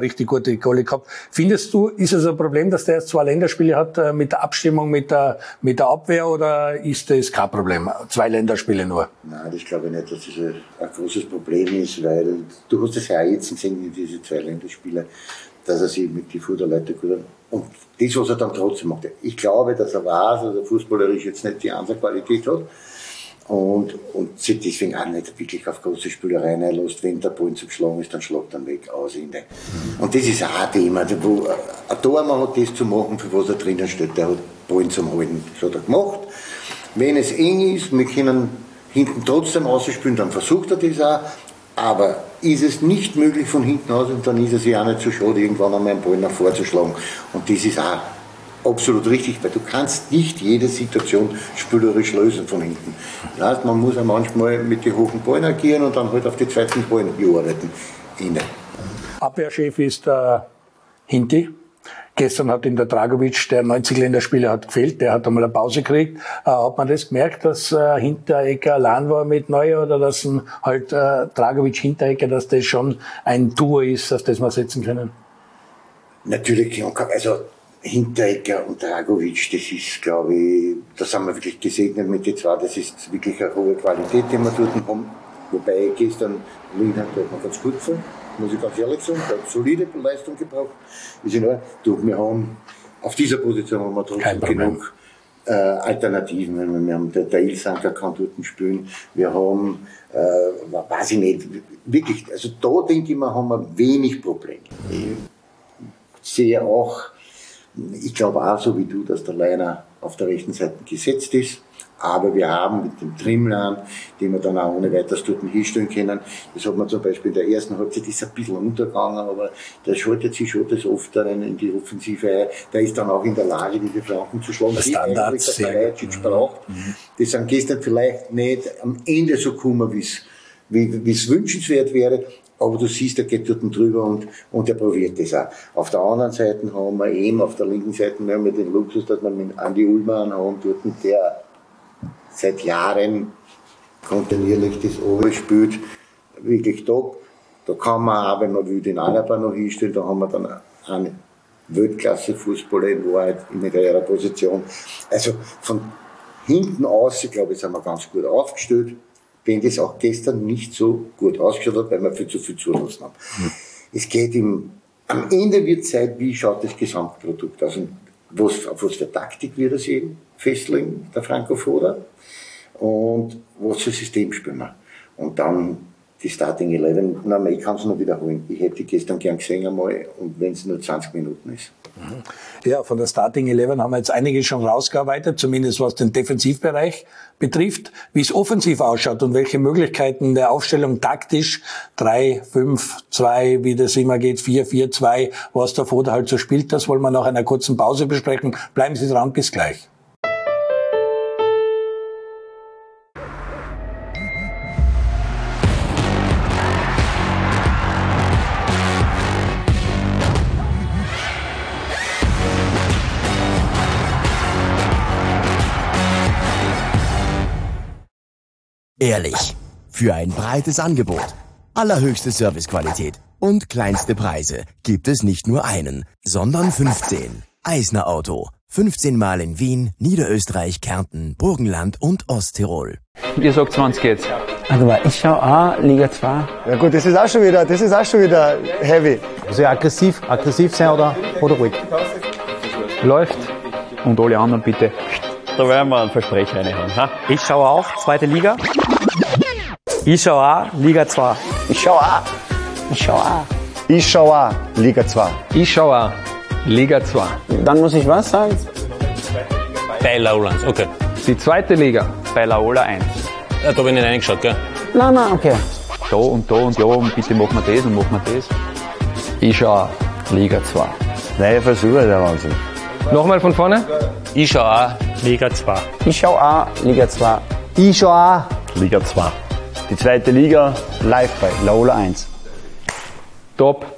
richtig gute Kohle gehabt. Findest du, ist es ein Problem, dass der jetzt 2 Länderspiele hat mit der Abstimmung mit der Abwehr, oder ist das kein Problem? 2 Länderspiele nur? Nein, das glaube ich nicht, dass das ein großes Problem ist, weil du hast es ja auch jetzt gesehen in diese 2 Länderspiele, dass er sich mit den Futterleuten gut hat. Und das, was er dann trotzdem macht. Ich glaube, dass er weiß, dass er fußballerisch jetzt nicht die Qualität hat. Und sich deswegen auch nicht wirklich auf große Spielereien einlässt. Wenn der Ball zum Schlagen ist, dann schlägt er weg, aus, Ende. Und das ist auch ein Thema, wo ein Tormann hat das zu machen, für was er drinnen steht. Der hat Ballen zum Halten, das hat er gemacht. Wenn es eng ist, wir können hinten trotzdem ausspielen, dann versucht er das auch. Aber ist es nicht möglich von hinten aus, und dann ist es ja auch nicht so schade, irgendwann einmal einen Ball nach vorne zu schlagen. Und das ist auch absolut richtig, weil du kannst nicht jede Situation spielerisch lösen von hinten. Das heißt, man muss ja manchmal mit den hohen Ballen agieren und dann halt auf die zweiten Ballen arbeiten. Abwehrchef ist der Hinti. Gestern hat in der Dragovic, der 90 Länderspieler hat gefehlt, der hat einmal eine Pause gekriegt. Hat man das gemerkt, dass Hinteregger allein war mit Neuer, oder dass halt Dragovic, Hinteregger, dass das schon ein Duo ist, auf das wir setzen können? Natürlich, also Hinteregger und Dragovic, das ist, glaube ich, da sind wir wirklich gesegnet mit den 2, das ist wirklich eine hohe Qualität, die wir dort haben. Wobei gestern Lindner hat man ganz gut gefallen, muss ich ganz ehrlich sagen, der hat solide Leistung gebracht. Wir haben auf dieser Position haben wir trotzdem genug Alternativen. Wir haben der Ilsanker kann dort spielen, wir haben, weiß ich nicht, wirklich, also da denke ich mal, haben wir wenig Probleme. Ich sehe auch, ich glaube auch so wie du, dass der Leiner auf der rechten Seite gesetzt ist. Aber wir haben mit dem Trimlan, den wir dann auch ohne weiteres dort hinstellen können, das hat man zum Beispiel in der ersten Halbzeit, ist ein bisschen untergegangen, aber der schaltet sich schon das oft in die Offensive ein. Der ist dann auch in der Lage, diese Flanken zu schlagen, die eigentlich der Kalajdzic braucht. Die sind gestern vielleicht nicht am Ende so gekommen, wie es wünschenswert wäre. Aber du siehst, er geht dort drüber und er probiert das auch. Auf der anderen Seite haben wir eben, auf der linken Seite haben wir den Luxus, dass wir mit Andi Ullmann haben, dort der seit Jahren kontinuierlich das Ober spielt, wirklich top. Da kann man auch, wenn man will, den Alaba noch hinstellen, da haben wir dann einen Weltklasse-Fußballer in Wahrheit in ihrer Position. Also von hinten aus, glaube ich, sind wir ganz gut aufgestellt, wenn das auch gestern nicht so gut ausgeschaut hat, weil wir viel zu viel zulassen haben. Es geht am Ende wird Zeit, wie schaut das Gesamtprodukt aus und auf was für Taktik wird es eben festlegen, der Franco Foda, und was für System spielen wir. Und dann die Starting 11, ich kann es noch wiederholen. Ich hätte gestern gern gesehen einmal, und wenn es nur 20 Minuten ist. Ja, von der Starting 11 haben wir jetzt einige schon rausgearbeitet, zumindest was den Defensivbereich betrifft. Wie es offensiv ausschaut und welche Möglichkeiten der Aufstellung taktisch 3-5-2, wie das immer geht, 4-4-2, was der Foda halt so spielt, das wollen wir nach einer kurzen Pause besprechen. Bleiben Sie dran, bis gleich. Ehrlich. Für ein breites Angebot, allerhöchste Servicequalität und kleinste Preise gibt es nicht nur einen, sondern 15. Eisner Auto. 15 Mal in Wien, Niederösterreich, Kärnten, Burgenland und Osttirol. Ihr sagt 20 jetzt. Also ich schaue auch Liga 2. Ja gut, das ist auch schon wieder heavy. Also ja, aggressiv sein oder ruhig. Läuft. Und alle anderen bitte. Da werden wir einen Versprecher reinhauen. Ha? Ich schaue auch zweite Liga. Ich schaue auch Liga 2. Ich schaue auch Liga 2. Ich schaue auch Liga 2. Dann muss ich was sagen? Bei Laola 1, okay. Die zweite Liga bei Laola 1. Ja, da habe ich nicht reingeschaut, gell? Nein, okay. Da und ja, und bitte machen wir das und machen wir das. Ich schaue auch Liga 2. Neue Versuche, der Wahnsinn. Nochmal von vorne. Ich schaue auch Liga 2. Ich schaue auch Liga 2. Ich schaue auch Liga 2. die zweite Liga live bei Laola 1. Top.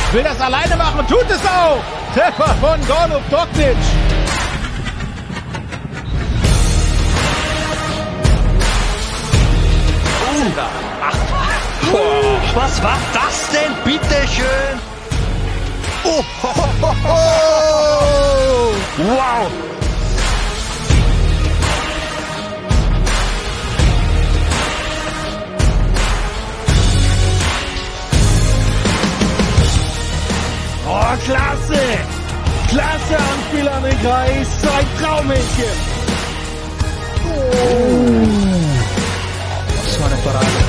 will das alleine machen, tut es auch. Treffer von Golub Doknic. Was war das denn, bitteschön? Oh, ho, ho, ho. Wow! Oh, klasse! Klasse Anspiel an den Kreis, so ein Traumhändchen! Oh. Das war eine Parade.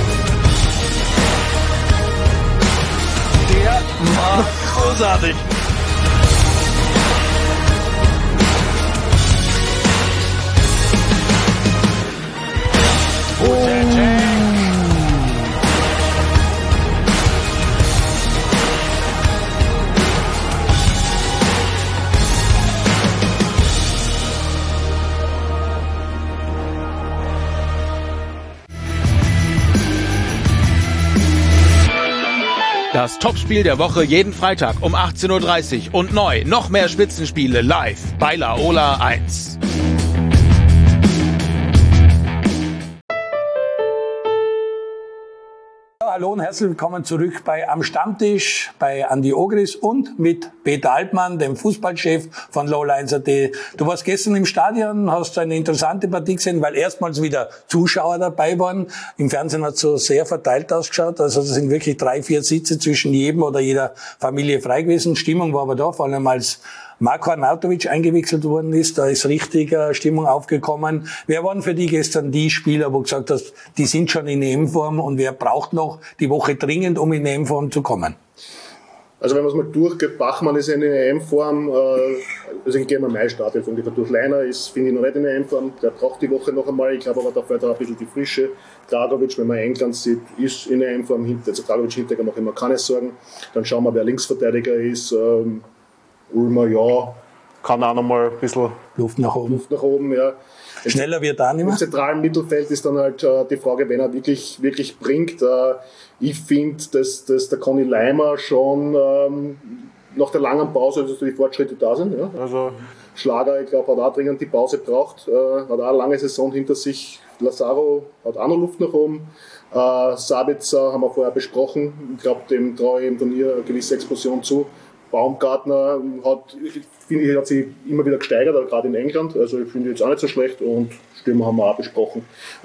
Der war großartig! Das Topspiel der Woche jeden Freitag um 18:30 Uhr und neu noch mehr Spitzenspiele live bei Laola 1. Hallo und herzlich willkommen zurück bei Am Stammtisch bei Andi Ogris und mit Peter Altmann, dem Fußballchef von Lowlines.at. Du warst gestern im Stadion, hast eine interessante Partie gesehen, weil erstmals wieder Zuschauer dabei waren. Im Fernsehen hat es so sehr verteilt ausgeschaut, also es sind wirklich 3-4 Sitze zwischen jedem oder jeder Familie frei gewesen. Stimmung war aber da, vor allem als Marko Arnautovic eingewechselt worden ist, da ist richtig Stimmung aufgekommen. Wer waren für dich gestern die Spieler, wo du gesagt hast, die sind schon in EM-Form und wer braucht noch die Woche dringend, um in EM-Form zu kommen? Also wenn man es mal durchgeht, Bachmann ist in EM-Form, also ich gehe mal mein Stadion von durch Leiner ist, finde ich noch nicht in EM-Form, der braucht die Woche noch einmal, ich glaube aber da fällt auch ein bisschen die Frische. Dragovic, wenn man England sieht, ist in EM-Form, also Dragovic hinterher mache ich mir keine Sorgen. Dann schauen wir, wer Linksverteidiger ist. Ulmer, ja, kann auch noch mal ein bisschen Luft nach oben, ja. Schneller wird er nicht mehr. Im zentralen Mittelfeld ist dann halt die Frage, wenn er wirklich bringt. Ich finde, dass der Conny Leimer schon nach der langen Pause, also die Fortschritte da sind. Ja. Also Schlager, ich glaube, hat auch dringend die Pause braucht. Hat auch eine lange Saison hinter sich. Lazaro hat auch noch Luft nach oben. Sabitzer haben wir vorher besprochen. Ich glaube, dem traue ich im Turnier eine gewisse Explosion zu. Baumgartner hat sich immer wieder gesteigert, gerade in England. Also ich finde jetzt auch nicht so schlecht und Stürmer haben wir auch besprochen.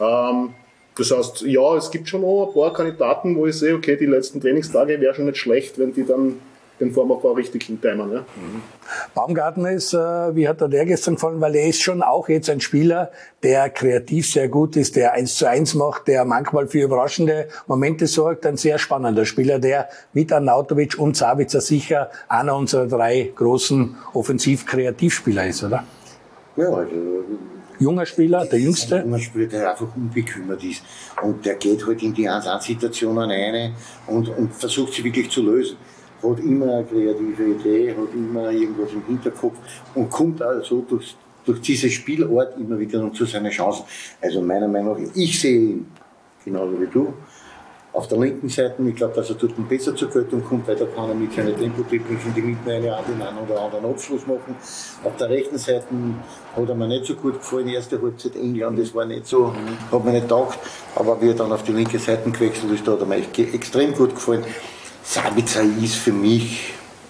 Das heißt, ja, es gibt schon noch ein paar Kandidaten, wo ich sehe, okay, die letzten Trainingstage wäre schon nicht schlecht, wenn die dann den Formaufbau richtig hintimen. Ja. Baumgartner ist, wie hat der gestern gefallen, weil er ist schon auch jetzt ein Spieler, der kreativ sehr gut ist, der 1:1 macht, der manchmal für überraschende Momente sorgt, ein sehr spannender Spieler, der mit Arnautovic und Sabitzer sicher einer unserer 3 großen Offensiv-Kreativspieler ist, oder? Ja, also junger Spieler, der jüngste. Ein junger Spieler, der einfach unbekümmert ist. Und der geht halt in die 1-1-Situationen rein und versucht sie wirklich zu lösen. Hat immer eine kreative Idee, hat immer irgendwas im Hinterkopf und kommt also durch diese Spielart immer wieder noch zu seinen Chancen. Also meiner Meinung nach, ich sehe ihn genauso wie du. Auf der linken Seite, ich glaube, dass er dort besser zur Geltung kommt, weil da kann er mit seinen Tempo-Dribblings in die Mitte den einen oder anderen Abschluss machen. Auf der rechten Seite hat er mir nicht so gut gefallen. Die erste Halbzeit England, das war nicht so, hat mir nicht taugt. Aber wie er dann auf die linke Seite gewechselt ist, da hat er mir extrem gut gefallen. Sabitzer ist für mich,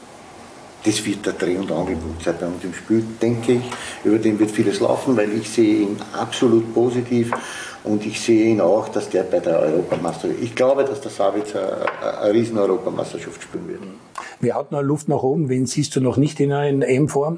das wird der Dreh- und Angelpunkt sein bei uns im Spiel, denke ich. Über den wird vieles laufen, weil ich sehe ihn absolut positiv und ich sehe ihn auch, dass der bei der Europameisterschaft, ich glaube, dass der Sabitzer eine riesen Europameisterschaft spielen wird. Wer hat noch Luft nach oben? Wen siehst du noch nicht in EM-Form?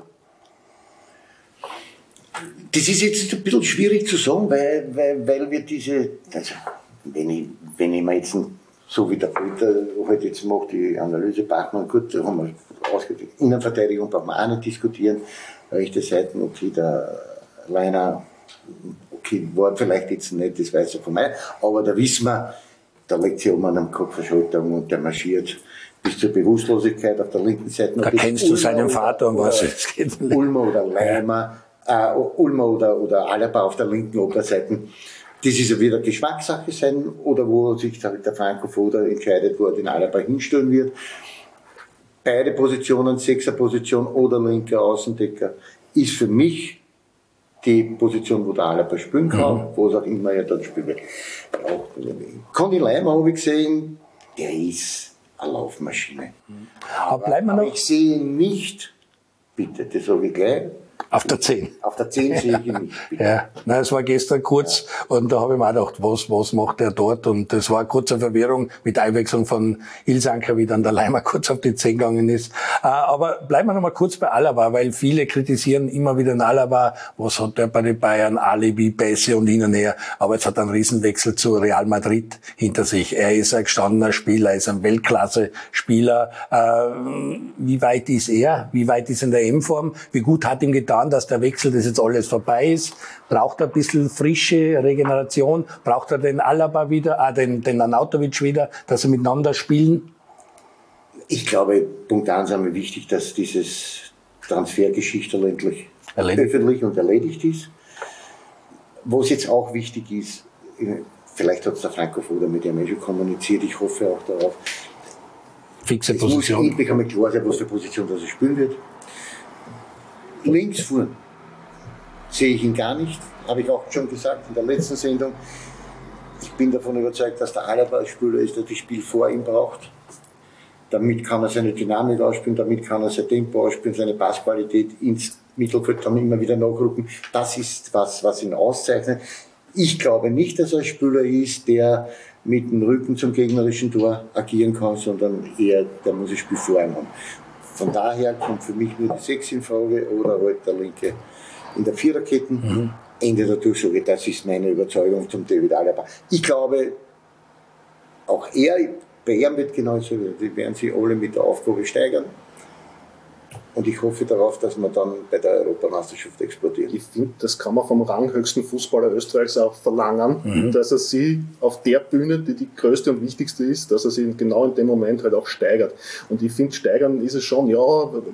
Das ist jetzt ein bisschen schwierig zu sagen, weil wir diese, also wenn ich mir jetzt so wie der Peter halt jetzt macht, die Analyse Bachmann, gut, da haben wir ausgedrückt. Innenverteidigung brauchen wir auch nicht diskutieren. Rechte Seiten, okay, der Leiner, okay, war vielleicht jetzt nicht das Weiße von mir, aber da wissen wir, da legt sich um an einem Kopfverschaltung und der marschiert bis zur Bewusstlosigkeit auf der linken Seite. Da kennst du seinen Vater und was es geht. Ulmer oder Leimer, Ulmer oder Alaba auf der linken Oberseite. Das ist ja wieder Geschmackssache sein, oder wo sich der Franco Foda entscheidet, wo er den Alaba hinstellen wird. beide Positionen, Sechserposition oder linker Außendecker, ist für mich die Position, wo der Alaba spielen kann, wo es auch immer er dort spielt. Ja, Conny Leimer habe ich gesehen, der ist eine Laufmaschine. Aber ich sehe ihn nicht, bitte, das sage ich gleich, auf der 10. Auf der 10 sehe ich ihn nicht. Bitte. Ja, nein, es war gestern kurz und da habe ich mir auch gedacht, was macht er dort? Und das war kurze Verwirrung mit Einwechslung von Ilsanker, wie dann der Leimer kurz auf die 10 gegangen ist. Aber bleiben wir noch mal kurz bei Alaba, weil viele kritisieren immer wieder den Alaba, was hat der bei den Bayern, Alibi, Pässe und hin und her. Aber jetzt hat er einen Riesenwechsel zu Real Madrid hinter sich. Er ist ein gestandener Spieler, er ist ein Weltklasse-Spieler. Wie weit ist er? Wie weit ist er in der M-Form? Wie gut hat ihm getan, dass der Wechsel, dass jetzt alles vorbei ist? Braucht er ein bisschen frische Regeneration? Braucht er den Alaba wieder, den Arnautovic wieder, dass sie miteinander spielen? Ich glaube, Punkt 1 ist mir wichtig, dass dieses Transfergeschichte endlich öffentlich und erledigt ist. Was jetzt auch wichtig ist, vielleicht hat es der Franco Foda mit dem schon kommuniziert, ich hoffe auch darauf. Fixe Position. Es muss endlich einmal klar sein, was für Position das er spielen wird. Links vorn sehe ich ihn gar nicht, habe ich auch schon gesagt in der letzten Sendung. Ich bin davon überzeugt, dass der Alaba ein Spieler ist, der das Spiel vor ihm braucht. Damit kann er seine Dynamik ausspielen, damit kann er sein Tempo ausspielen, seine Passqualität ins Mittelfeld kann immer wieder nachrücken. Das ist was ihn auszeichnet. Ich glaube nicht, dass er ein Spieler ist, der mit dem Rücken zum gegnerischen Tor agieren kann, sondern eher, der muss das Spiel vor ihm haben. Von daher kommt für mich nur die 6 in Frage oder halt der Linke in der Viererkette. Ende der Durchsage, das ist meine Überzeugung zum David Alaba. Ich glaube, auch bei ihm wird genauso, die werden sich alle mit der Aufgabe steigern. Und ich hoffe darauf, dass wir dann bei der Europameisterschaft explodieren. Ich finde, das kann man vom ranghöchsten Fußballer Österreichs auch verlangen, dass er sie auf der Bühne, die die größte und wichtigste ist, dass er sie genau in dem Moment halt auch steigert. Und ich finde, steigern ist es schon, ja,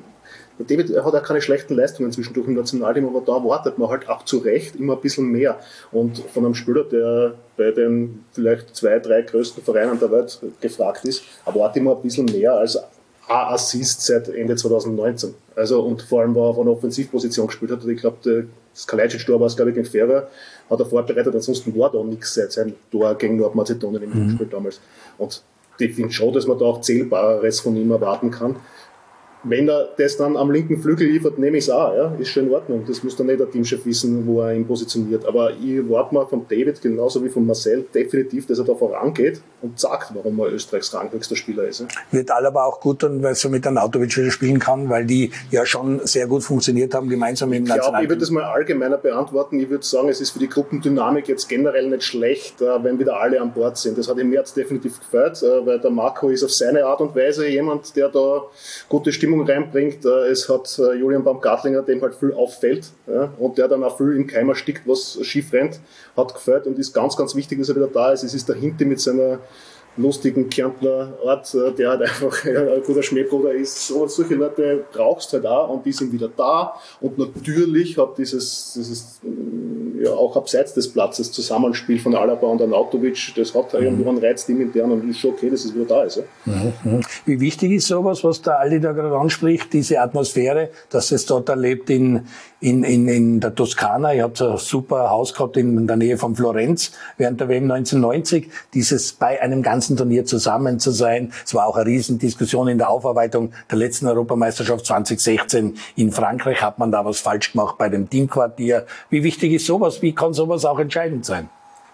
David hat auch keine schlechten Leistungen zwischendurch im Nationalteam, aber da erwartet man halt auch zu Recht immer ein bisschen mehr. Und von einem Spieler, der bei den vielleicht 2, 3 größten Vereinen der Welt gefragt ist, erwartet immer ein bisschen mehr als Assist seit Ende 2019. Also, und vor allem, wo er auf einer Offensivposition gespielt hat, und ich glaube, das Kalajdzic-Tor war es, glaube ich, gegen Ferrer, hat er vorbereitet, ansonsten war da nichts seit seinem Tor gegen Nordmazedonien im Spiel damals. Und ich finde schon, dass man da auch Zählbares von ihm erwarten kann. Wenn er das dann am linken Flügel liefert, nehme ich es auch, ja, ist schon in Ordnung. Das muss dann nicht der Teamchef wissen, wo er ihn positioniert. Aber ich erwarte mal von David, genauso wie von Marcel, definitiv, dass er da vorangeht und sagt, warum er Österreichs ranghöchster Spieler ist. Ja. Wird Alaba auch gut, und weil er mit Arnautovic wieder spielen kann, weil die ja schon sehr gut funktioniert haben, gemeinsam im Nationalteam. Ich würde das mal allgemeiner beantworten. Ich würde sagen, es ist für die Gruppendynamik jetzt generell nicht schlecht, wenn wieder alle an Bord sind. Das hat im März definitiv gefällt, weil der Marco ist auf seine Art und Weise jemand, der da gute Stimmung reinbringt. Es hat Julian Baumgartlinger, dem halt viel auffällt, ja, und der dann auch viel im Keim erstickt, was schief rennt, hat gefällt und ist ganz, ganz wichtig, dass er wieder da ist. Es ist der Hinti mit seiner lustigen Kärntner Art, der halt einfach ein guter Schmähbruder ist. So, solche Leute brauchst halt auch, und die sind wieder da. Und natürlich hat dieses ja, auch abseits des Platzes Zusammenspiel von Alaba und Arnautovic, das hat irgendwo einen Reiz, die intern, und ist schon okay, dass es wieder da ist. Ja. Wie wichtig ist sowas, was der Ali da gerade anspricht, diese Atmosphäre, dass es dort erlebt in der Toskana? Ihr habt ein super Haus gehabt in der Nähe von Florenz während der WM 1990, dieses bei einem ganzen Turnier zusammen zu sein. Es war auch eine Riesendiskussion in der Aufarbeitung der letzten Europameisterschaft 2016 in Frankreich. Hat man da was falsch gemacht bei dem Teamquartier? Wie wichtig ist sowas? Wie kann sowas auch entscheidend sein?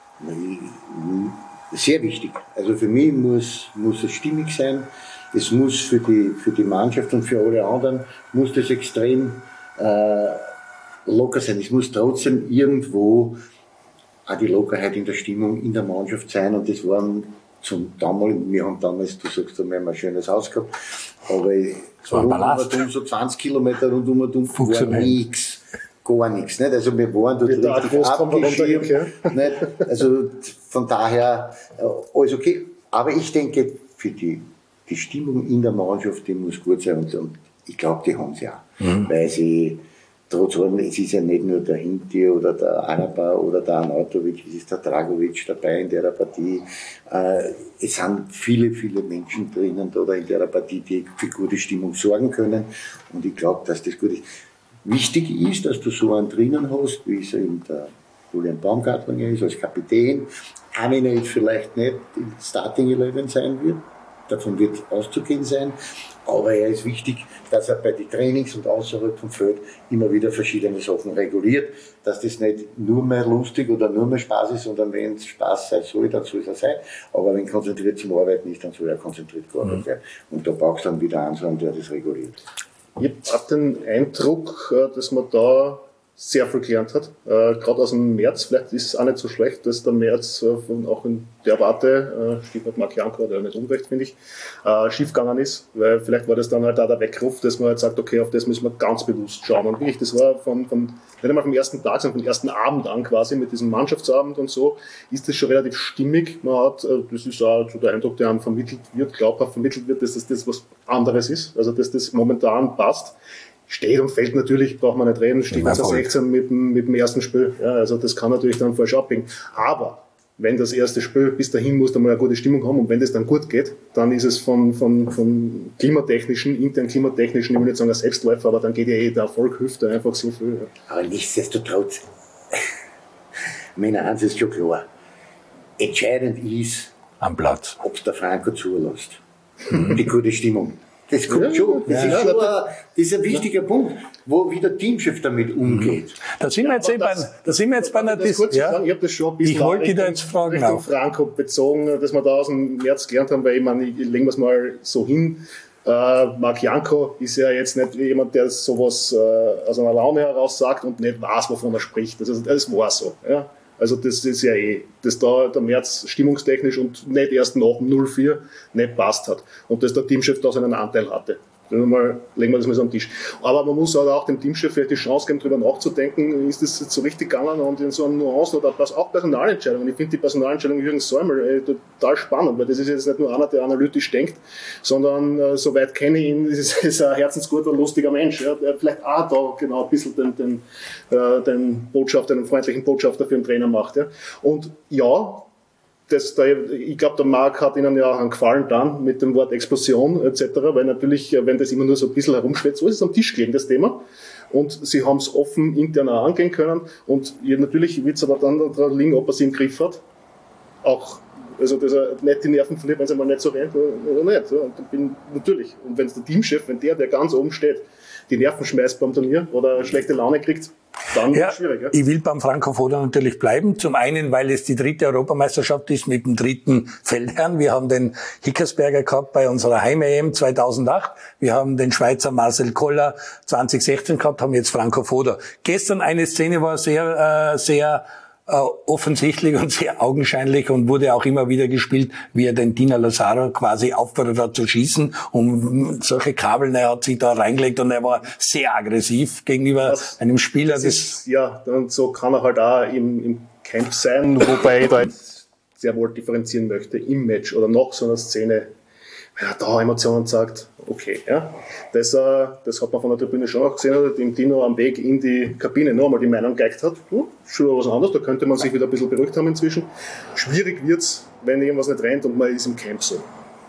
Sehr wichtig. Also für mich muss es stimmig sein. Es muss für die Mannschaft und für alle anderen muss das extrem locker sein. Es muss trotzdem irgendwo auch die Lockerheit in der Stimmung in der Mannschaft sein. Und das waren wir haben damals, du sagst, wir haben ein schönes Haus gehabt, aber so 20 Kilometer rundum war nichts. Gar nichts. Nicht? Also wir waren dort richtig abgeschirmt. Also von daher alles okay. Aber ich denke, für die Stimmung in der Mannschaft, die muss gut sein. Und ich glaube, die haben sie auch. Weil sie trotz allem, es ist ja nicht nur der Hinti oder der Alaba oder der Arnautovic, es ist der Dragovic dabei in der Partie. Es sind viele, viele Menschen drinnen oder in der Partie, die für gute Stimmung sorgen können. Und ich glaube, dass das gut ist. Wichtig ist, dass du so einen drinnen hast, wie es eben der Julian Baumgartlinger ist, als Kapitän. Auch wenn er jetzt vielleicht nicht im Starting 11 sein wird, davon wird auszugehen sein. Aber er ist wichtig, dass er bei den Trainings und außerhalb vom Feld immer wieder verschiedene Sachen reguliert, dass das nicht nur mehr lustig oder nur mehr Spaß ist, sondern wenn es Spaß sein soll, dann soll es auch sein. Aber wenn konzentriert zum Arbeiten ist, dann soll er konzentriert gearbeitet werden. Und da brauchst du dann wieder einen, der das reguliert. Ich habe den Eindruck, dass man da sehr viel gelernt hat, gerade aus dem März. Vielleicht ist es auch nicht so schlecht, dass der März auch in der Warte, Stichwort Marc Janko, der nicht unrecht, finde ich, schiefgegangen ist, weil vielleicht war das dann halt auch der Weckruf, dass man halt sagt, okay, auf das müssen wir ganz bewusst schauen. Und wirklich, das war nicht einmal vom ersten Tag, sondern vom ersten Abend an quasi, mit diesem Mannschaftsabend und so, ist das schon relativ stimmig. Man hat, das ist auch so der Eindruck, der einem vermittelt wird, glaubhaft vermittelt wird, dass das was anderes ist, also dass das momentan passt. Steht und fällt natürlich, braucht man nicht reden, steht 16 mit dem ersten Spiel. Ja, also das kann natürlich dann falsch abbiegen. Aber wenn das erste Spiel bis dahin muss dann mal eine gute Stimmung haben und wenn das dann gut geht, dann ist es von klimatechnischen, intern klimatechnischen, ich will nicht sagen ein Selbstläufer, aber dann geht ja der Erfolg hilft da einfach so viel. Ja. Aber nichtsdestotrotz, meine eins ist schon klar, entscheidend ist am Platz, ob es der Franco zulässt. Die gute Stimmung. Das kommt schon. Das ist ein wichtiger Punkt, wie der Teamchef damit umgeht. Da sind wir jetzt bei einer Diskussion. Ja? Ich habe das schon ein bisschen Richtung Franco bezogen, dass wir da aus dem März gelernt haben, weil ich meine, legen wir es mal so hin. Marc Janko ist ja jetzt nicht jemand, der sowas aus einer Laune heraus sagt und nicht weiß, wovon er spricht. Das war so. Ja? Also das ist ja dass da der März stimmungstechnisch und nicht erst nach dem 0-4 nicht passt hat. Und dass der Teamchef da seinen Anteil hatte. Legen wir das mal so am Tisch. Aber man muss auch dem Teamchef vielleicht die Chance geben, darüber nachzudenken, ist das jetzt so richtig gegangen und in so einem Nuancen oder auch Personalentscheidungen. Ich finde die Personalentscheidung Jürgen Säumel total spannend, weil das ist jetzt nicht nur einer, der analytisch denkt, sondern soweit kenne ich ihn, ist ein herzensguter, lustiger Mensch, ja, der vielleicht auch da genau ein bisschen den Botschafter, den freundlichen Botschafter für den Trainer macht. Ja. Und ja, ich glaube, der Marc hat Ihnen ja einen Gefallen dann mit dem Wort Explosion etc., weil natürlich, wenn das immer nur so ein bisschen herumschwirrt, so ist es am Tisch gelegen, das Thema. Und Sie haben es offen intern auch angehen können. Und natürlich wird es aber dann daran liegen, ob er sie im Griff hat. Auch, also dass er nicht die Nerven verliert, wenn es einmal nicht so rennt oder nicht. Natürlich. Und wenn es der Teamchef, wenn der ganz oben steht, die Nerven schmeißt beim Turnier oder schlechte Laune kriegt, dann wird es schwierig. Ja? Ich will beim Franco Foda natürlich bleiben. Zum einen, weil es die 3. Europameisterschaft ist mit dem 3. Feldherrn. Wir haben den Hickersberger gehabt bei unserer Heim-EM 2008. Wir haben den Schweizer Marcel Koller 2016 gehabt, haben jetzt Franco Foda. Gestern eine Szene war sehr offensichtlich und sehr augenscheinlich und wurde auch immer wieder gespielt, wie er den Dino Lazaro quasi auffordert hat zu schießen. Und solche Kabeln, er hat sich da reingelegt und er war sehr aggressiv gegenüber einem Spieler. Ja, und so kann er halt auch im Camp sein, wobei ich da jetzt sehr wohl differenzieren möchte, im Match oder nach so einer Szene, wenn er da Emotionen sagt, okay, ja. Das hat man von der Tribüne schon auch gesehen, dem Dino am Weg in die Kabine noch einmal die Meinung gegeigt hat. Schon was anderes, da könnte man sich wieder ein bisschen beruhigt haben inzwischen. Schwierig wird's, wenn irgendwas nicht rennt und man ist im Camp so.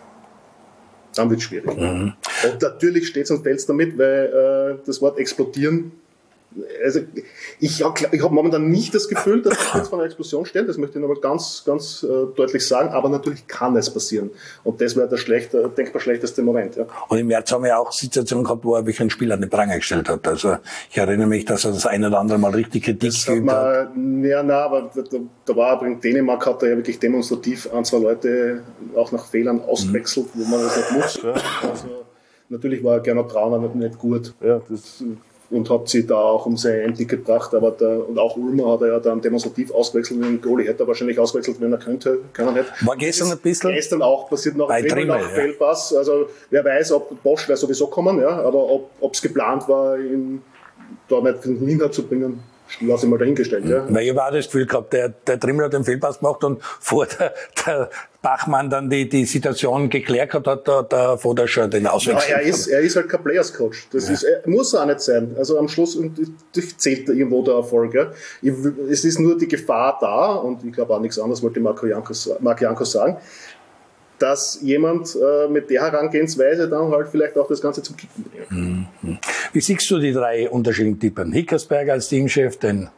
Dann wird's schwierig. Mhm. Und natürlich steht's und fällt's damit, weil das Wort explodieren, also ich habe momentan nicht das Gefühl, dass wir jetzt vor einer Explosion stehen, das möchte ich nochmal ganz deutlich sagen, aber natürlich kann es passieren. Und das wäre der denkbar schlechteste Moment. Ja. Und im März haben wir auch Situationen gehabt, wo er wirklich einen Spieler an den Pranger gestellt hat. Also ich erinnere mich, dass er das ein oder andere Mal richtig Kritik geübt hat. Ja, aber da war in Dänemark, hat er ja wirklich demonstrativ ein, zwei Leute auch nach Fehlern ausgewechselt, wo man das nicht muss. Ja. Also natürlich war Gernot Trauner nicht gut. Ja, und hat sie da auch um sein Endlich gebracht, aber und auch Ulmer hat er ja dann demonstrativ ausgewechselt, den Goalie hätte er wahrscheinlich ausgewechselt, wenn er kann er nicht. War gestern ein bisschen? Gestern auch passiert noch ein Fehlpass, also wer weiß, ob Bosch wäre sowieso kommen, ja, aber ob es geplant war, ihn da nicht den Minhard zu bringen, lasse ich mal dahingestellt. Ja. Weil ich habe auch das Gefühl gehabt, der Trimmel hat den Fehlpass gemacht und vor der Bachmann dann die Situation geklärt gehabt hat, da vor der schon den Auswechslung. Ja, er ist halt kein Players-Coach. Muss er auch nicht sein. Also am Schluss zählt irgendwo der Erfolg. Ja. Es ist nur die Gefahr da, und ich glaube auch nichts anderes wollte Marc Janko sagen, dass jemand mit der Herangehensweise dann halt vielleicht auch das Ganze zum Kippen bringt. Mhm. Wie siehst du die drei unterschiedlichen Typen? Hickersberger als Teamchef,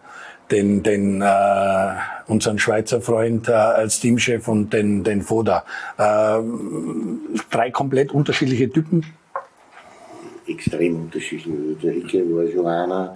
unseren Schweizer Freund als Teamchef und den Voda. Drei komplett unterschiedliche Typen? Extrem unterschiedlich. Der Hicke war schon einer,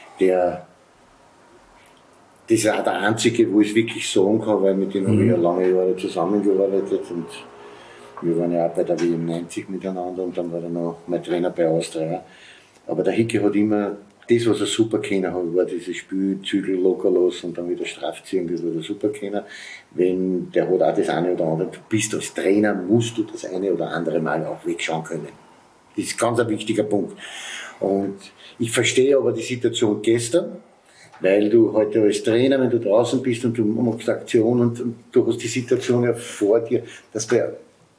das ist auch der einzige, wo ich wirklich sagen kann, weil mit dem habe ich ja lange Jahre zusammengearbeitet und wir waren ja auch bei der WM 90 miteinander und dann war er noch mein Trainer bei Austria. Aber der Hicke hat immer das, was er super kennen hat, war dieses Spiel, Zügel locker los und dann wieder straffziehen, das war der super kennen. Der hat auch das eine oder andere, du bist als Trainer, musst du das eine oder andere Mal auch wegschauen können. Das ist ganz ein wichtiger Punkt. Und ich verstehe aber die Situation gestern, weil du heute als Trainer, wenn du draußen bist und du machst Aktion und du hast die Situation ja vor dir, dass der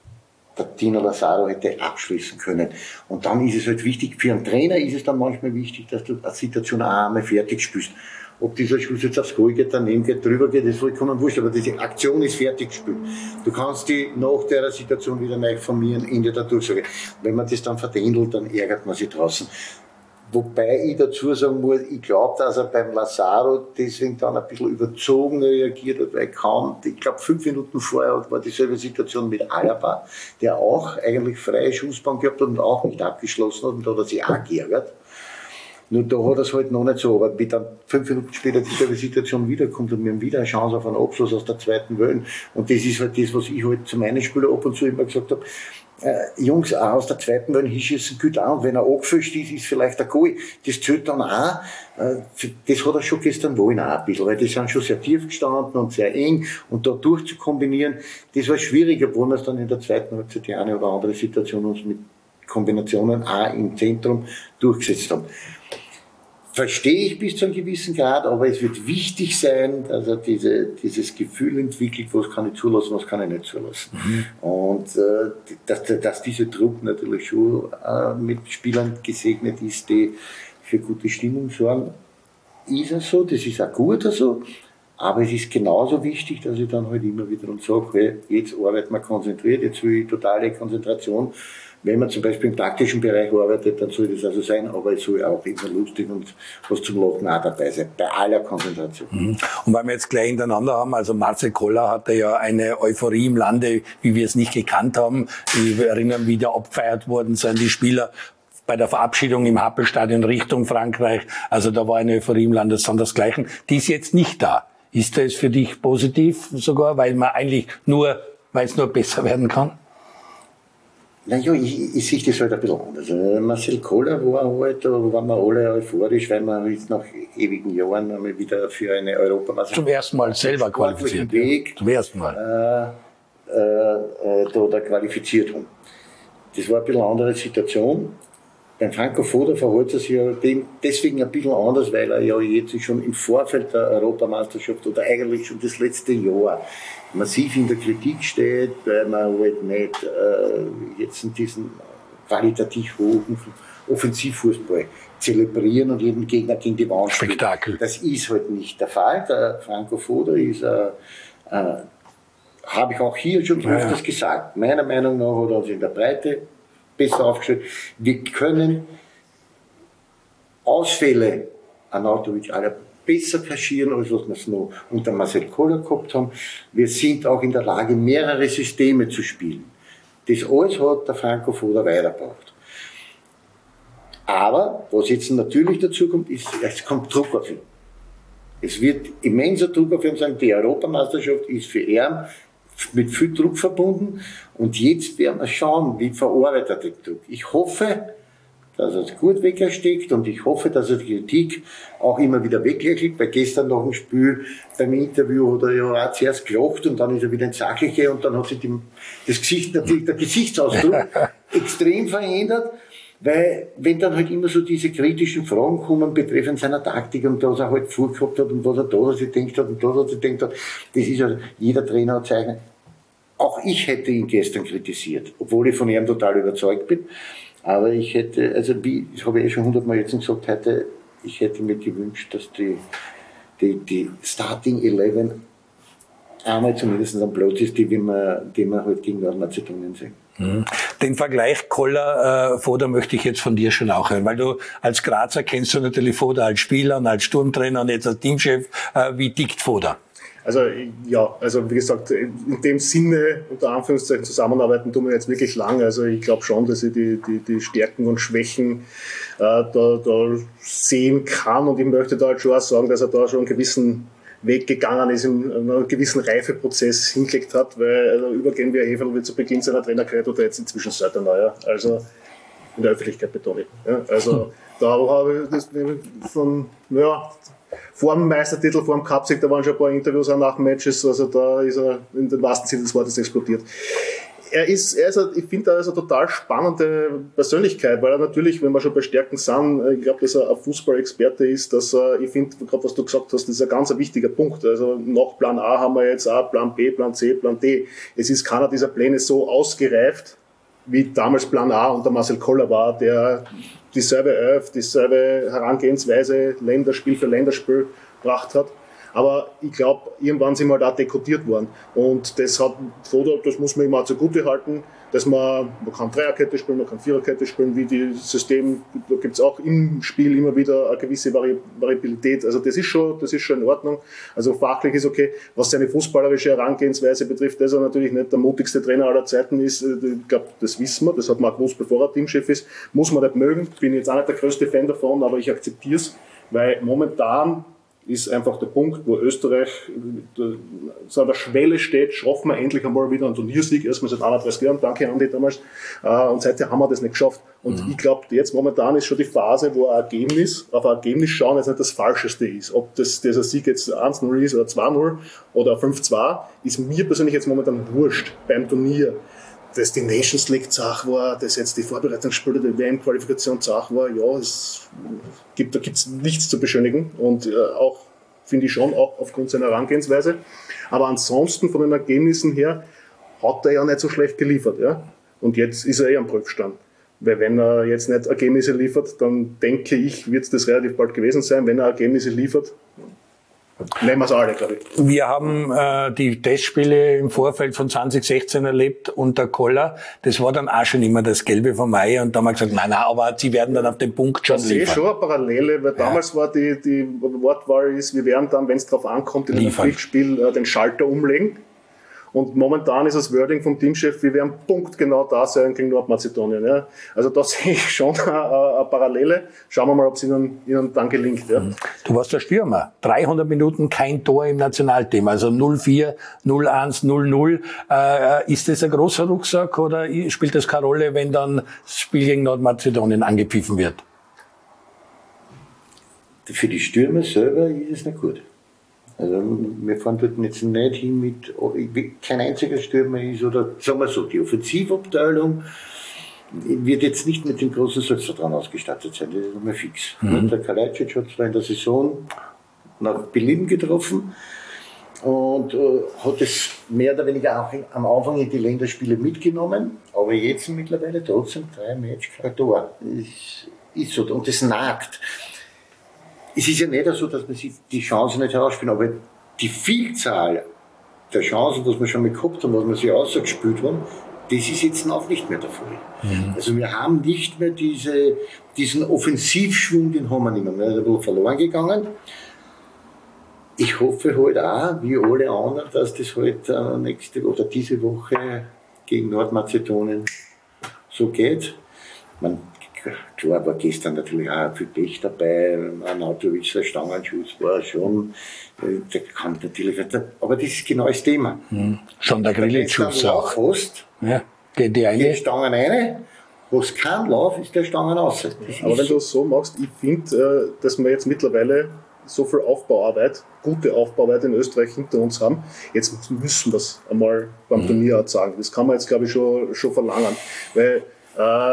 Tino Lazaro hätte abschließen können. Und dann ist es halt wichtig, für einen Trainer ist es dann manchmal wichtig, dass du eine Situation auch einmal fertig spielst. Ob dieser Schuss jetzt aufs Goal geht, daneben geht, drüber geht, ist vollkommen wurscht, aber diese Aktion ist fertig gespielt. Du kannst die nach der Situation wieder neu formieren, Ende der Durchsage. Wenn man das dann verdändelt, dann ärgert man sich draußen. Wobei ich dazu sagen muss, ich glaube, dass er beim Lazaro deswegen dann ein bisschen überzogen reagiert hat, weil ich glaube 5 Minuten vorher war dieselbe Situation mit Alaba, der auch eigentlich freie Schussbahn gehabt hat und auch nicht abgeschlossen hat und da hat er sich auch geärgert. Nur da hat er es halt noch nicht so, aber wie dann 5 Minuten später dieselbe Situation wiederkommt und wir haben wieder eine Chance auf einen Abschluss aus der zweiten Welle. Und das ist halt das, was ich halt zu meinen Spielern ab und zu immer gesagt habe. Jungs, auch aus der zweiten Welle hinschießen gut an. Und wenn er angefischt ist vielleicht ein Goal. Das zählt dann auch. Das hat er schon gestern wollen auch ein bisschen, weil die sind schon sehr tief gestanden und sehr eng. Und da durchzukombinieren, das war schwierig, obwohl wir es dann in der zweiten Halbzeit die eine oder andere Situation uns mit Kombinationen auch im Zentrum durchgesetzt haben. Verstehe ich bis zu einem gewissen Grad, aber es wird wichtig sein, dass er dieses Gefühl entwickelt, was kann ich zulassen, was kann ich nicht zulassen. Mhm. Und dass dieser Druck natürlich schon mit Spielern gesegnet ist, die für gute Stimmung sorgen, ist es so, das ist auch gut so, aber es ist genauso wichtig, dass ich dann halt immer wieder sage, hey, jetzt arbeiten wir konzentriert, jetzt will ich totale Konzentration. Wenn man zum Beispiel im taktischen Bereich arbeitet, dann soll das also sein, aber es soll auch immer lustig und was zum Lachen auch dabei sein, bei aller Konzentration. Mhm. Und weil wir jetzt gleich hintereinander haben, also Marcel Koller hatte ja eine Euphorie im Lande, wie wir es nicht gekannt haben. Ich erinnere mich, wie da abgefeiert worden sind die Spieler bei der Verabschiedung im Happelstadion Richtung Frankreich. Also da war eine Euphorie im Lande sondersgleichen. Die ist jetzt nicht da. Ist das für dich positiv sogar, weil es nur besser werden kann? Naja, ich sehe das halt ein bisschen anders. Marcel Koller war halt, da waren wir alle euphorisch, weil wir jetzt nach ewigen Jahren einmal wieder für eine Europameisterschaft zum ersten Mal selber qualifiziert. Weg, zum ersten Mal. Da qualifiziert haben. Das war ein bisschen eine andere Situation. Beim Franco Foda verhält es sich ja deswegen ein bisschen anders, weil er ja jetzt schon im Vorfeld der Europameisterschaft oder eigentlich schon das letzte Jahr massiv in der Kritik steht, weil man halt nicht jetzt in diesen qualitativ hohen Offensivfußball zelebrieren und jeden Gegner gegen die Wand spielen. Spektakel. Das ist halt nicht der Fall. Der Franco Foda ist habe ich auch hier schon öfters gesagt, meiner Meinung nach hat er uns in der Breite besser aufgestellt. Wir können Ausfälle an Arnautovic alle besser kaschieren, als was wir es noch unter Marcel Koller gehabt haben. Wir sind auch in der Lage, mehrere Systeme zu spielen. Das alles hat der Franco Foda weitergebracht. Aber, was jetzt natürlich dazu kommt, ist, es kommt Druck auf ihn. Es wird immenser Druck auf ihn sein. Die Europameisterschaft ist für ihn mit viel Druck verbunden. Und jetzt werden wir schauen, wie verarbeitet er den Druck. Ich hoffe, dass er es gut wegsteckt und ich hoffe, dass er die Kritik auch immer wieder weglächelt, weil gestern nach dem Spiel beim Interview hat er ja auch zuerst gelacht und dann ist er wieder ins Sachliche und dann hat sich das Gesicht, natürlich der Gesichtsausdruck extrem verändert. Weil, wenn dann halt immer so diese kritischen Fragen kommen betreffend seiner Taktik und was er halt vorgehabt hat und was er da sich gedacht hat und das gedacht hat, das ist ja, jeder Trainer hat seine. Auch ich hätte ihn gestern kritisiert, obwohl ich von ihm total überzeugt bin. Aber ich hätte, also wie, das habe ich schon 100-mal jetzt gesagt heute, ich hätte mir gewünscht, dass die Starting 11 einmal zumindest am Platz ist, die wir halt gegen Nordmazedonien sehen. Den Vergleich Koller-Voda möchte ich jetzt von dir schon auch hören, weil du als Grazer kennst du natürlich Voda als Spieler und als Sturmtrainer und jetzt als Teamchef. Wie tickt Voda? Also ja, also wie gesagt, in dem Sinne, unter Anführungszeichen, zusammenarbeiten tun wir jetzt wirklich lang. Also ich glaube schon, dass ich die Stärken und Schwächen da sehen kann, und ich möchte da halt schon auch sagen, dass er da schon einen gewissen Weg gegangen ist, einen gewissen Reifeprozess hingelegt hat, weil also übergehen wir Heferl wie zu Beginn seiner Trainerkarriere oder jetzt inzwischen seit der Neuer, also in der Öffentlichkeit betone ich. Ja, also da habe ich das von, ja, vor dem Meistertitel, vor dem Cupsieg, da waren schon ein paar Interviews auch nach Matches, also da ist er in dem wahrsten Sinne des Wortes explodiert. Ich finde, er ist eine total spannende Persönlichkeit, weil er natürlich, wenn wir schon bei Stärken sind, ich glaube, dass er ein Fußballexperte ist, dass er, ich finde, gerade was du gesagt hast, das ist ein ganz wichtiger Punkt. Also nach Plan A haben wir jetzt auch Plan B, Plan C, Plan D. Es ist keiner dieser Pläne so ausgereift, wie damals Plan A unter Marcel Koller war, der dieselbe Elf, dieselbe Herangehensweise Länderspiel für Länderspiel gebracht hat. Aber ich glaube, irgendwann sind wir da dekodiert worden. Und das muss man ihm auch zugute halten, dass man kann Dreierkette spielen, man kann Viererkette spielen, wie die System, da gibt es auch im Spiel immer wieder eine gewisse Variabilität. Also das ist schon in Ordnung. Also fachlich ist okay. Was seine fußballerische Herangehensweise betrifft, dass er natürlich nicht der mutigste Trainer aller Zeiten ist. Ich glaube, das wissen wir. Das hat man gewusst, bevor er Teamchef ist. Muss man nicht mögen. Bin jetzt auch nicht der größte Fan davon, aber ich akzeptiere es, weil momentan ist einfach der Punkt, wo Österreich so an der Schwelle steht, schaffen wir endlich einmal wieder einen Turniersieg, erstmal seit 31 Jahren, danke Andi damals, und seitdem haben wir das nicht geschafft. Und ich glaube, jetzt momentan ist schon die Phase, wo auf ein Ergebnis schauen jetzt nicht das Falscheste ist. Ob dieser Sieg jetzt 1-0 ist oder 2-0 oder 5-2, ist mir persönlich jetzt momentan wurscht beim Turnier. Dass die Nations League Sache war, dass jetzt die Vorbereitungsspiele der WM-Qualifikation Sache war, ja, da gibt's nichts zu beschönigen, und auch, finde ich schon, auch aufgrund seiner Herangehensweise. Aber ansonsten von den Ergebnissen her hat er ja nicht so schlecht geliefert, ja. Und jetzt ist er am Prüfstand. Weil wenn er jetzt nicht Ergebnisse liefert, dann denke ich, wird das relativ bald gewesen sein. Wenn er Ergebnisse liefert, nehmen wir es alle, glaube ich. Wir haben die Testspiele im Vorfeld von 2016 erlebt unter Koller. Das war dann auch schon immer das Gelbe vom Ei. Und da haben wir gesagt, nein, aber sie werden dann auf den Punkt schon liefern. Ich sehe schon eine Parallele, weil damals war die Wortwahl ist, wir werden dann, wenn es darauf ankommt, in einem Pflichtspiel den Schalter umlegen. Und momentan ist das Wording vom Teamchef, wir werden punktgenau da sein gegen Nordmazedonien. Ja. Also da sehe ich schon eine Parallele. Schauen wir mal, ob es ihnen dann gelingt. Ja. Du warst der Stürmer. 300 Minuten kein Tor im Nationalteam. Also 0-4, 0-1, 0-0. Ist das ein großer Rucksack oder spielt das keine Rolle, wenn dann das Spiel gegen Nordmazedonien angepfiffen wird? Für die Stürmer selber ist es nicht gut. Also wir fahren dort jetzt nicht hin mit, kein einziger Stürmer ist, oder sagen wir so, die Offensivabteilung wird jetzt nicht mit dem großen Selbstvertrauen ausgestattet sein, das ist einmal fix. Der Kalajdzic hat zwar in der Saison nach Belieben getroffen und hat es mehr oder weniger auch am Anfang in die Länderspiele mitgenommen, aber jetzt mittlerweile trotzdem 3 Match kein Tor. Ist so, und das nagt. Es ist ja nicht so, dass man sich die Chancen nicht herausspielen, aber die Vielzahl der Chancen, was wir schon mal gehabt haben, was wir sich ausgespielt haben, das ist jetzt auch nicht mehr der Fall. Also wir haben nicht mehr diesen Offensivschwung, den haben wir nicht mehr. Wir sind ein bisschen verloren gegangen. Ich hoffe halt auch, wie alle anderen, dass das halt nächste oder diese Woche gegen Nordmazedonien so geht. Klar war gestern natürlich auch viel Pech dabei, Arnautovic, Stangenschuss war schon, der kann natürlich, aber das ist genau das Thema. Schon der Grillitschuss auch. Hast, ja, geht die eine Stangen rein, hast keinen Lauf, ist der Stangen raus. Aber wenn du es so machst, ich finde, dass wir jetzt mittlerweile so viel Aufbauarbeit, gute Aufbauarbeit in Österreich hinter uns haben, jetzt müssen wir es einmal beim Turnier sagen. Das kann man jetzt, glaube ich, schon verlangen, weil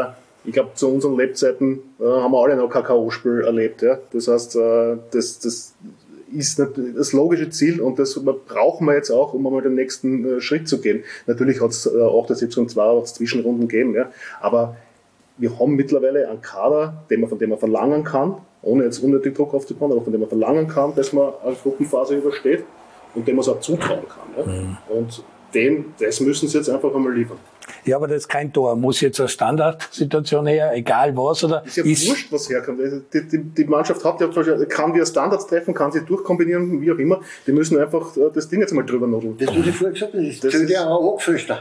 ich glaube, zu unseren Lebzeiten haben wir alle noch kein K.O.-Spiel erlebt. Ja? Das heißt, das ist das logische Ziel und das brauchen wir jetzt auch, um einmal den nächsten Schritt zu gehen. Natürlich hat es 78 und 2 Zwischenrunden gegeben, ja? Aber wir haben mittlerweile einen Kader, von dem man verlangen kann, ohne jetzt unnötig Druck aufzubauen, aber von dem man verlangen kann, dass man eine Gruppenphase übersteht und dem man es auch zutrauen kann. Ja? Und das müssen sie jetzt einfach einmal liefern. Ja, aber das ist kein Tor. Muss jetzt eine Standardsituation her, egal was, oder? Ist ja wurscht, was herkommt. Die Mannschaft hat ja, kann via Standards treffen, kann sie durchkombinieren, wie auch immer. Die müssen einfach das Ding jetzt mal drüber nudeln. Das, was ich vorher gesagt habe, das zählt ja auch angefüllt.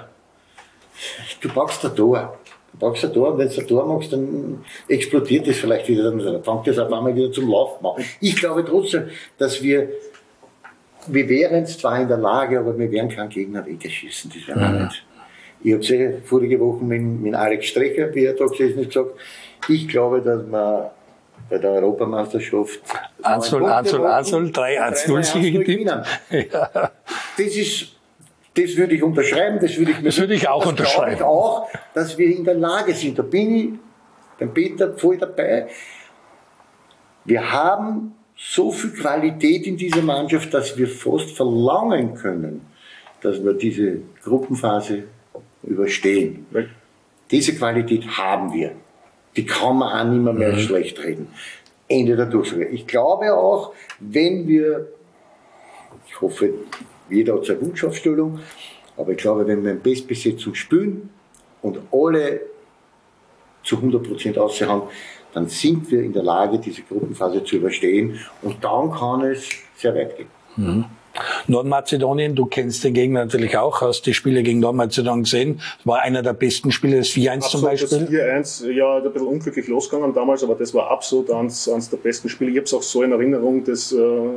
Du brauchst ein Tor. Und wenn du ein Tor machst, dann explodiert das vielleicht wieder. Dann fängt das auf einmal wieder zum Laufen an. Ich glaube trotzdem, dass wir wären zwar in der Lage, aber wir werden keinen Gegner weggeschissen. Das wäre auch nicht. Ich habe es vorige Woche mit Alex Strecker, wie er da gesessen ist, gesagt, ich glaube, dass wir bei der Europameisterschaft 1-0, 3-1-0 gewinnen. Ja. Das würde ich unterschreiben, das würde ich auch unterschreiben. Ich auch, dass wir in der Lage sind, da bin ich beim Peter voll dabei. Wir haben so viel Qualität in dieser Mannschaft, dass wir fast verlangen können, dass wir diese Gruppenphase überstehen. Diese Qualität haben wir. Die kann man auch nicht mehr schlecht reden. Ende der Durchsage. Ich glaube auch, wenn wir, ich hoffe, jeder hat seine Wunschaufstellung, aber ich glaube, wenn wir in Bestbesetzung spielen und alle zu 100% aussehen haben, dann sind wir in der Lage, diese Gruppenphase zu überstehen und dann kann es sehr weit gehen. Mhm. Nordmazedonien, du kennst den Gegner natürlich auch, hast die Spiele gegen Nordmazedonien gesehen. Das war einer der besten Spiele, das 4-1 zum Beispiel. Das 4-1, ja, ein bisschen unglücklich losgegangen damals, aber das war absolut eines der besten Spiele. Ich habe es auch so in Erinnerung, dass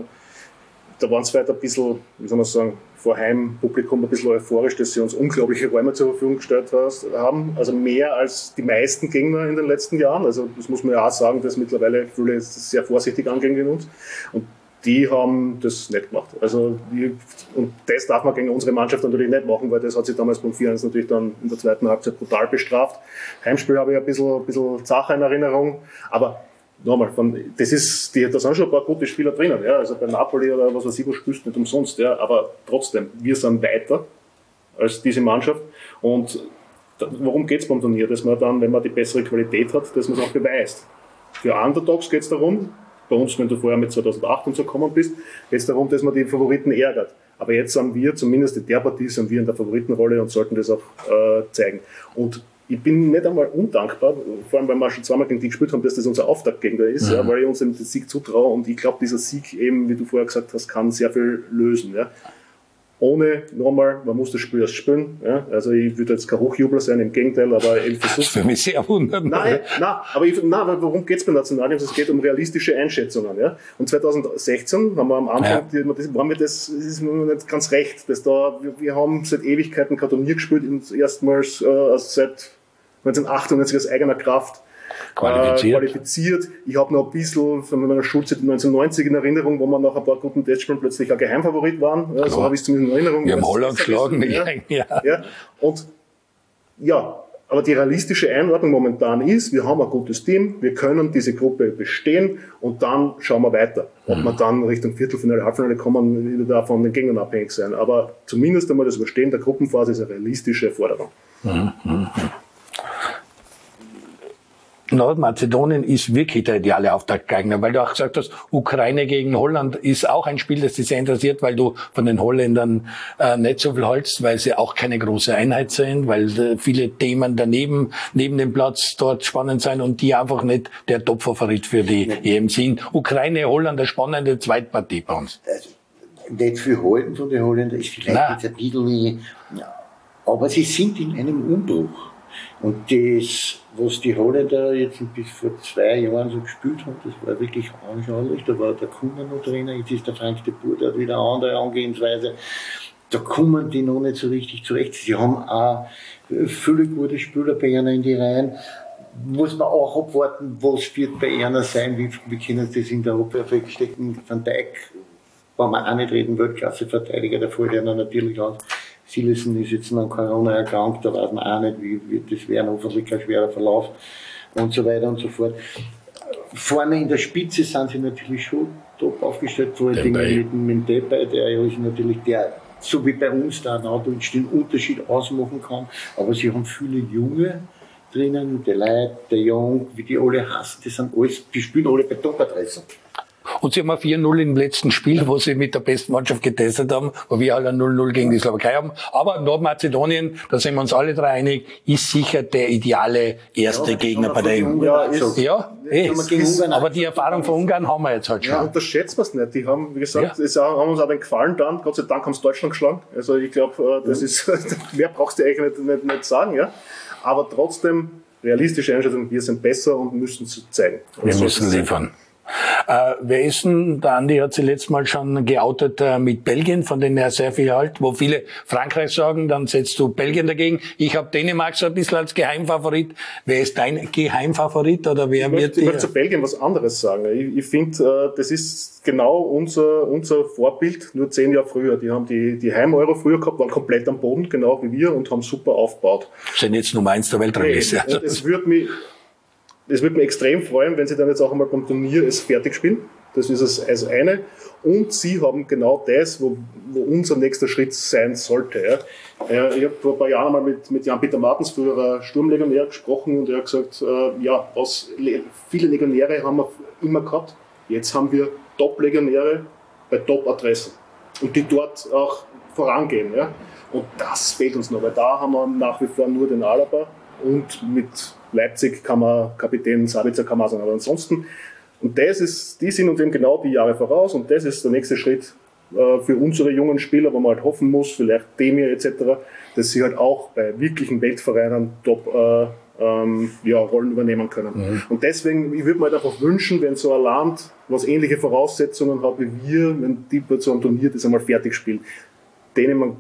da waren es weiter ein bisschen, wie soll man sagen, vor Heimpublikum ein bisschen euphorisch, dass sie uns unglaubliche Räume zur Verfügung gestellt haben. Also mehr als die meisten Gegner in den letzten Jahren. Also das muss man ja auch sagen, dass mittlerweile viele sehr vorsichtig angehen gegen uns. Und die haben das nicht gemacht. Also und das darf man gegen unsere Mannschaft natürlich nicht machen, weil das hat sich damals beim 4-1 natürlich dann in der zweiten Halbzeit brutal bestraft. Heimspiel habe ich ein bisschen Sache in Erinnerung, aber nochmal, da sind schon ein paar gute Spieler drinnen, ja, also bei Napoli oder was weiß ich, wo spielst du nicht umsonst, ja, aber trotzdem, wir sind weiter als diese Mannschaft und worum geht es beim Turnier? Dass man dann, wenn man die bessere Qualität hat, dass man es auch beweist. Für Underdogs geht es darum, bei uns, wenn du vorher mit 2008 und so gekommen bist, geht es darum, dass man die Favoriten ärgert. Aber jetzt sind wir, zumindest in der Partie, sind wir in der Favoritenrolle und sollten das auch zeigen. Und ich bin nicht einmal undankbar, vor allem weil wir schon zweimal gegen die gespielt haben, dass das unser Auftaktgegner ist, ja, weil ich uns den Sieg zutraue und ich glaube, dieser Sieg eben, wie du vorher gesagt hast, kann sehr viel lösen. Ja. Ohne, nochmal, man muss das Spiel erst spielen. Ja. Also ich würde jetzt kein Hochjubler sein, im Gegenteil, aber ich versuche... Das ist für mich sehr wunderbar. Aber worum geht es bei Nationalteams? Es geht um realistische Einschätzungen. Ja. Und 2016 haben wir am Anfang, das ist mir nicht ganz recht, dass wir haben seit Ewigkeiten kein Turnier gespielt, erstmals seit 1998 aus eigener Kraft qualifiziert. Ich habe noch ein bisschen von meiner Schulzeit 1990 in Erinnerung, wo wir nach ein paar guten Testspielen plötzlich ein Geheimfavorit waren. Ja, so habe ich es zumindest in Erinnerung. Wir haben Holland geschlagen. Ja. Und ja, aber die realistische Einordnung momentan ist, wir haben ein gutes Team, wir können diese Gruppe bestehen und dann schauen wir weiter. Ob wir dann Richtung Viertelfinale, Halbfinale kommen, wird da von den Gegnern abhängig sein. Aber zumindest einmal das Überstehen der Gruppenphase ist eine realistische Forderung. Nordmazedonien ist wirklich der ideale Auftaktgegner, weil du auch gesagt hast, Ukraine gegen Holland ist auch ein Spiel, das dich sehr interessiert, weil du von den Holländern nicht so viel hältst, weil sie auch keine große Einheit sind, weil viele Themen daneben, neben dem Platz dort spannend sein und die einfach nicht der Top-Favorit für die EM sind. Ukraine, Holland, eine spannende Zweitpartie bei uns. Also, nicht viel halten von den Holländern, ist vielleicht jetzt ein bisschen, aber sie sind in einem Umbruch. Und das, was die Holländer jetzt bis vor 2 Jahren so gespielt haben, das war wirklich anschaulich. Da war der Kummer noch Trainer, jetzt ist der Frank de Boer, der hat wieder eine andere Angehensweise. Da kommen die noch nicht so richtig zurecht. Sie haben auch viele gute Spieler bei ihnen in die Reihen. Muss man auch abwarten, was wird bei ihnen sein, wie können sie das in der Abwehr wegstecken. Van Dijk, wollen wir auch nicht reden, Weltklasse-Verteidiger, der fällt ihnen natürlich aus. Silason ist jetzt noch an Corona erkrankt, da weiß man auch nicht, wie wird das werden, hoffentlich kein schwerer Verlauf. und so weiter und so fort. Vorne in der Spitze sind sie natürlich schon top aufgestellt, vor allem mit dem Depay, der ja ist natürlich der, so wie bei uns da den Unterschied ausmachen kann, aber sie haben viele Junge drinnen, der Leid, der Jung, wie die alle hassen, die spielen alle bei Top-Adressen. Und sie haben ein 4-0 im letzten Spiel, wo sie mit der besten Mannschaft getestet haben, wo wir alle 0-0 gegen die Slowakei haben. Aber Nordmazedonien, da sind wir uns alle drei einig, ist sicher der ideale erste Gegner bei dem. Aber die Erfahrung von Ungarn haben wir jetzt halt schon. Ja, unterschätzt man es nicht. Die haben, wie gesagt, haben uns auch den Gefallen dann. Gott sei Dank haben sie Deutschland geschlagen. Also ich glaube, das ist, mehr brauchst du eigentlich nicht sagen, ja. Aber trotzdem, realistische Einschätzung, wir sind besser und müssen es zeigen. Wir müssen liefern. Wer ist denn, der Andi hat sich letztes Mal schon geoutet mit Belgien, von denen er sehr viel hält, wo viele Frankreich sagen, dann setzt du Belgien dagegen. Ich habe Dänemark so ein bisschen als Geheimfavorit. Wer ist dein Geheimfavorit oder wer wird Ich möchte zu Belgien was anderes sagen. Ich finde, das ist genau unser Vorbild, nur 10 Jahre früher. Die haben die Heim-Euro früher gehabt, waren komplett am Boden, genau wie wir, und haben super aufgebaut. Sind jetzt Nummer 1 der Weltrangliste. Und es würde mich extrem freuen, wenn sie dann jetzt auch einmal beim Turnier es fertig spielen. Das ist es als eine. Und sie haben genau das, wo unser nächster Schritt sein sollte. Ja. Ich habe vor ein paar Jahren mal mit Jan-Peter Martens, früherer Sturmlegionär, gesprochen, und er hat gesagt, viele Legionäre haben wir immer gehabt. Jetzt haben wir Top-Legionäre bei Top-Adressen. Und die dort auch vorangehen. Ja. Und das fehlt uns noch, weil da haben wir nach wie vor nur den Alaba, und mit Leipzig kann man Kapitän Sabitzer kann man sagen, aber ansonsten, und die sind uns eben genau die Jahre voraus, und das ist der nächste Schritt für unsere jungen Spieler, wo man halt hoffen muss, vielleicht Demir etc., dass sie halt auch bei wirklichen Weltvereinen top Rollen übernehmen können. Mhm. Und deswegen, ich würde mir halt einfach wünschen, wenn so ein Land, was ähnliche Voraussetzungen hat wie wir, wenn die bei so einem Turnier das einmal fertig spielt, denen man,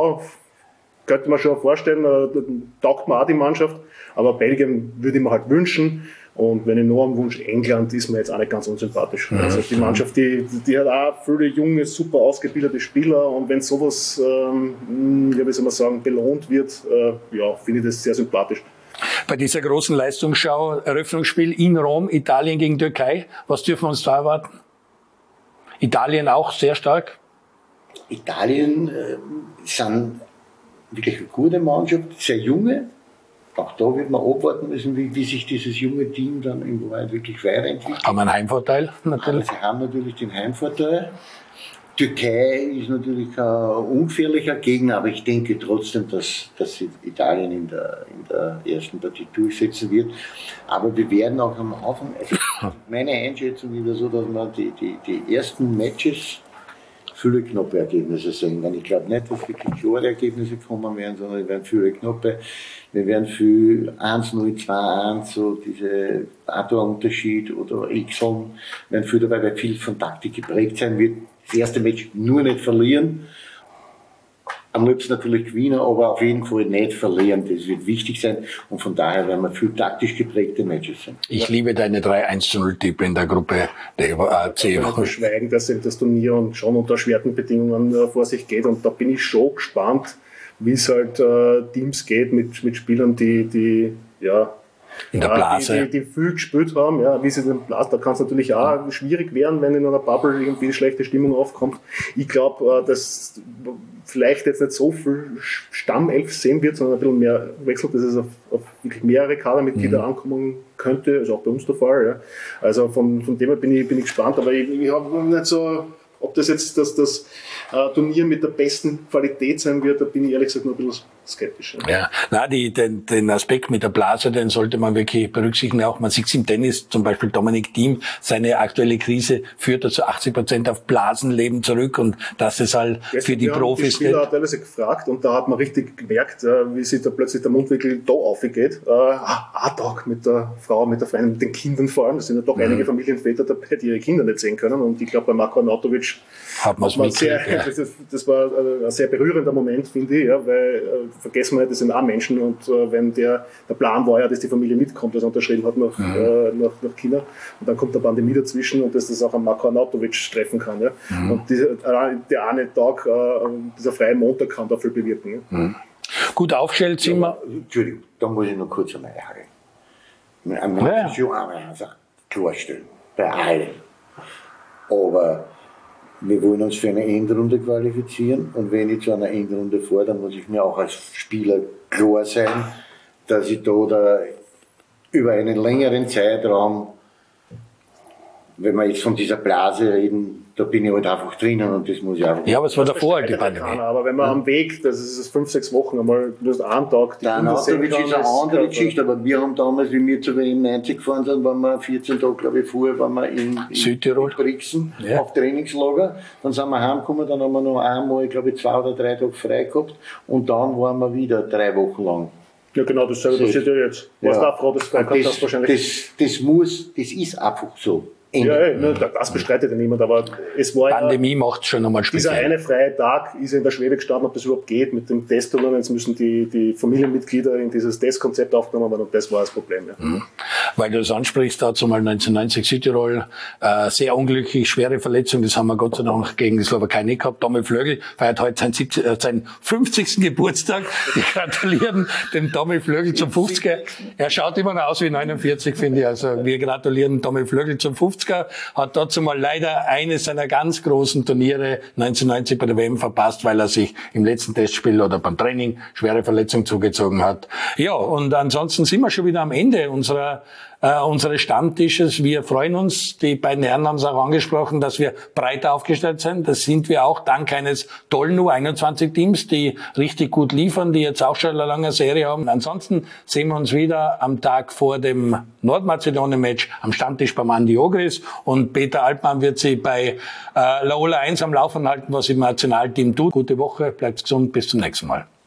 könnte man schon vorstellen, taugt man auch die Mannschaft, aber Belgien würde ich mir halt wünschen, und wenn ich noch am Wunsch, England ist mir jetzt auch nicht ganz unsympathisch. Mhm. Also die Mannschaft, die hat auch viele junge, super ausgebildete Spieler, und wenn sowas, wie soll man sagen, belohnt wird, finde ich das sehr sympathisch. Bei dieser großen Leistungsschau, Eröffnungsspiel in Rom, Italien gegen Türkei, was dürfen wir uns da erwarten? Italien auch sehr stark? Italien sind wirklich eine gute Mannschaft, sehr junge. Auch da wird man abwarten müssen, wie sich dieses junge Team dann in Wahrheit wirklich weiterentwickelt. Haben einen Heimvorteil natürlich. Sie haben natürlich den Heimvorteil. Türkei ist natürlich ein ungefährlicher Gegner, aber ich denke trotzdem, dass sich Italien in der ersten Partie durchsetzen wird. Aber wir werden auch am Anfang, also meine Einschätzung ist so, dass man die ersten Matches viele knappe Ergebnisse sehen. Ich glaube nicht, dass wirklich klare Ergebnisse kommen werden, sondern wir werden viele knappe. Wir werden viel 1-0, 2-1, so diese Torunterschied oder X-On, werden viel dabei, weil viel von Taktik geprägt sein wird. Das erste Match nur nicht verlieren. Am liebsten natürlich gewinnen, aber auf jeden Fall nicht verlieren. Das wird wichtig sein, und von daher werden wir viel taktisch geprägte Matches sein. Ich liebe deine 3-1-0-Tippe in der Gruppe der C. Schweigen, dass das Turnier und schon unter erschwerten Bedingungen vor sich geht, und da bin ich schon gespannt, wie es halt Teams geht mit Spielern, die in der Blase. Die viel gespielt haben, wie sie den Blase, da kann es natürlich auch schwierig werden, wenn in einer Bubble irgendwie schlechte Stimmung aufkommt. Ich glaube, dass vielleicht jetzt nicht so viel Stammelf sehen wird, sondern ein bisschen mehr wechselt, dass es auf wirklich mehrere Kadermitglieder ankommen könnte, also auch bei uns der Fall. Ja. Also von dem her bin ich gespannt, aber ich habe nicht so, ob das jetzt das Turnier mit der besten Qualität sein wird, da bin ich ehrlich gesagt noch ein bisschen skeptisch. Ja, den Aspekt mit der Blase, den sollte man wirklich berücksichtigen. Auch man sieht es im Tennis, zum Beispiel Dominic Thiem, seine aktuelle Krise führt also 80% auf Blasenleben zurück, und das ist halt für die Profis. Die Spieler hat teilweise gefragt, und da hat man richtig gemerkt, wie sich da plötzlich der Mundwinkel da aufgeht. Tag mit der Frau, mit der Freundin, mit den Kindern vor allem. Es sind ja doch einige Familienväter dabei, die ihre Kinder nicht sehen können, und ich glaube, bei Marko Arnautovic das war ein sehr berührender Moment, finde ich, weil vergessen wir nicht, das sind auch Menschen, und wenn der Plan war ja, dass die Familie mitkommt, das unterschrieben hat nach China, und dann kommt der Pandemie dazwischen, und dass das auch an Marko Arnautovic treffen kann. Ja? Und der eine Tag, dieser freie Montag, kann da viel bewirken. Ja? Gut aufgestellt sind wir. Entschuldigung, da muss ich noch kurz einmal einhaken. Man muss schon einmal klarstellen, bei allen. Aber wir wollen uns für eine Endrunde qualifizieren und wenn ich zu einer Endrunde fahre, dann muss ich mir auch als Spieler klar sein, dass ich da über einen längeren Zeitraum, wenn wir jetzt von dieser Blase reden, da bin ich halt einfach drinnen und das muss ich einfach. Ja, aber es war davor halt die Pandemie. Aber wenn man am Weg, das ist 5-6 Wochen einmal, du hast einen Tag, der Anatovic ist eine andere Geschichte, aber wir haben damals, wie wir zu WM 90 gefahren sind, waren wir 14 Tage, glaube ich, vorher, waren wir in Südtirol, Brixen, auf Trainingslager. Dann sind wir heimgekommen, dann haben wir noch einmal, glaube ich, 2 oder 3 Tage frei gehabt und dann waren wir wieder 3 Wochen lang. Ja, genau, das passiert ja jetzt. Du warst auch froh, dass du frei hast wahrscheinlich. Das ist einfach so. Ja, das bestreitet ja niemand, aber es war Pandemie macht schon einmal speziell. Dieser eine freie Tag ist in der Schwebe gestanden, ob das überhaupt geht mit dem Test, und jetzt müssen die Familienmitglieder in dieses Testkonzept aufgenommen werden und das war das Problem. Ja. Weil du das ansprichst, dazu mal 1990 Südtirol, sehr unglücklich, schwere Verletzung, das haben wir Gott sei Dank gegen die Slowakei nicht gehabt. Tommy Flögl feiert heute seinen 50. Geburtstag. Wir gratulieren dem Tommy Flögl zum 50er. Er schaut immer noch aus wie 49, finde ich. Also wir gratulieren Tommy Flögl zum 50er. Hat dazu mal leider eines seiner ganz großen Turniere 1990 bei der WM verpasst, weil er sich im letzten Testspiel oder beim Training schwere Verletzung zugezogen hat. Ja, und ansonsten sind wir schon wieder am Ende unseres Stammtisches. Wir freuen uns, die beiden Herren haben es auch angesprochen, dass wir breit aufgestellt sind. Das sind wir auch dank eines tollen U21-Teams, die richtig gut liefern, die jetzt auch schon eine lange Serie haben. Ansonsten sehen wir uns wieder am Tag vor dem Nordmazedonien-Match am Stammtisch beim Andi Ogris und Peter Altmann wird sie bei Laola 1 am Laufen halten, was im Nationalteam tut. Gute Woche, bleibt gesund, bis zum nächsten Mal.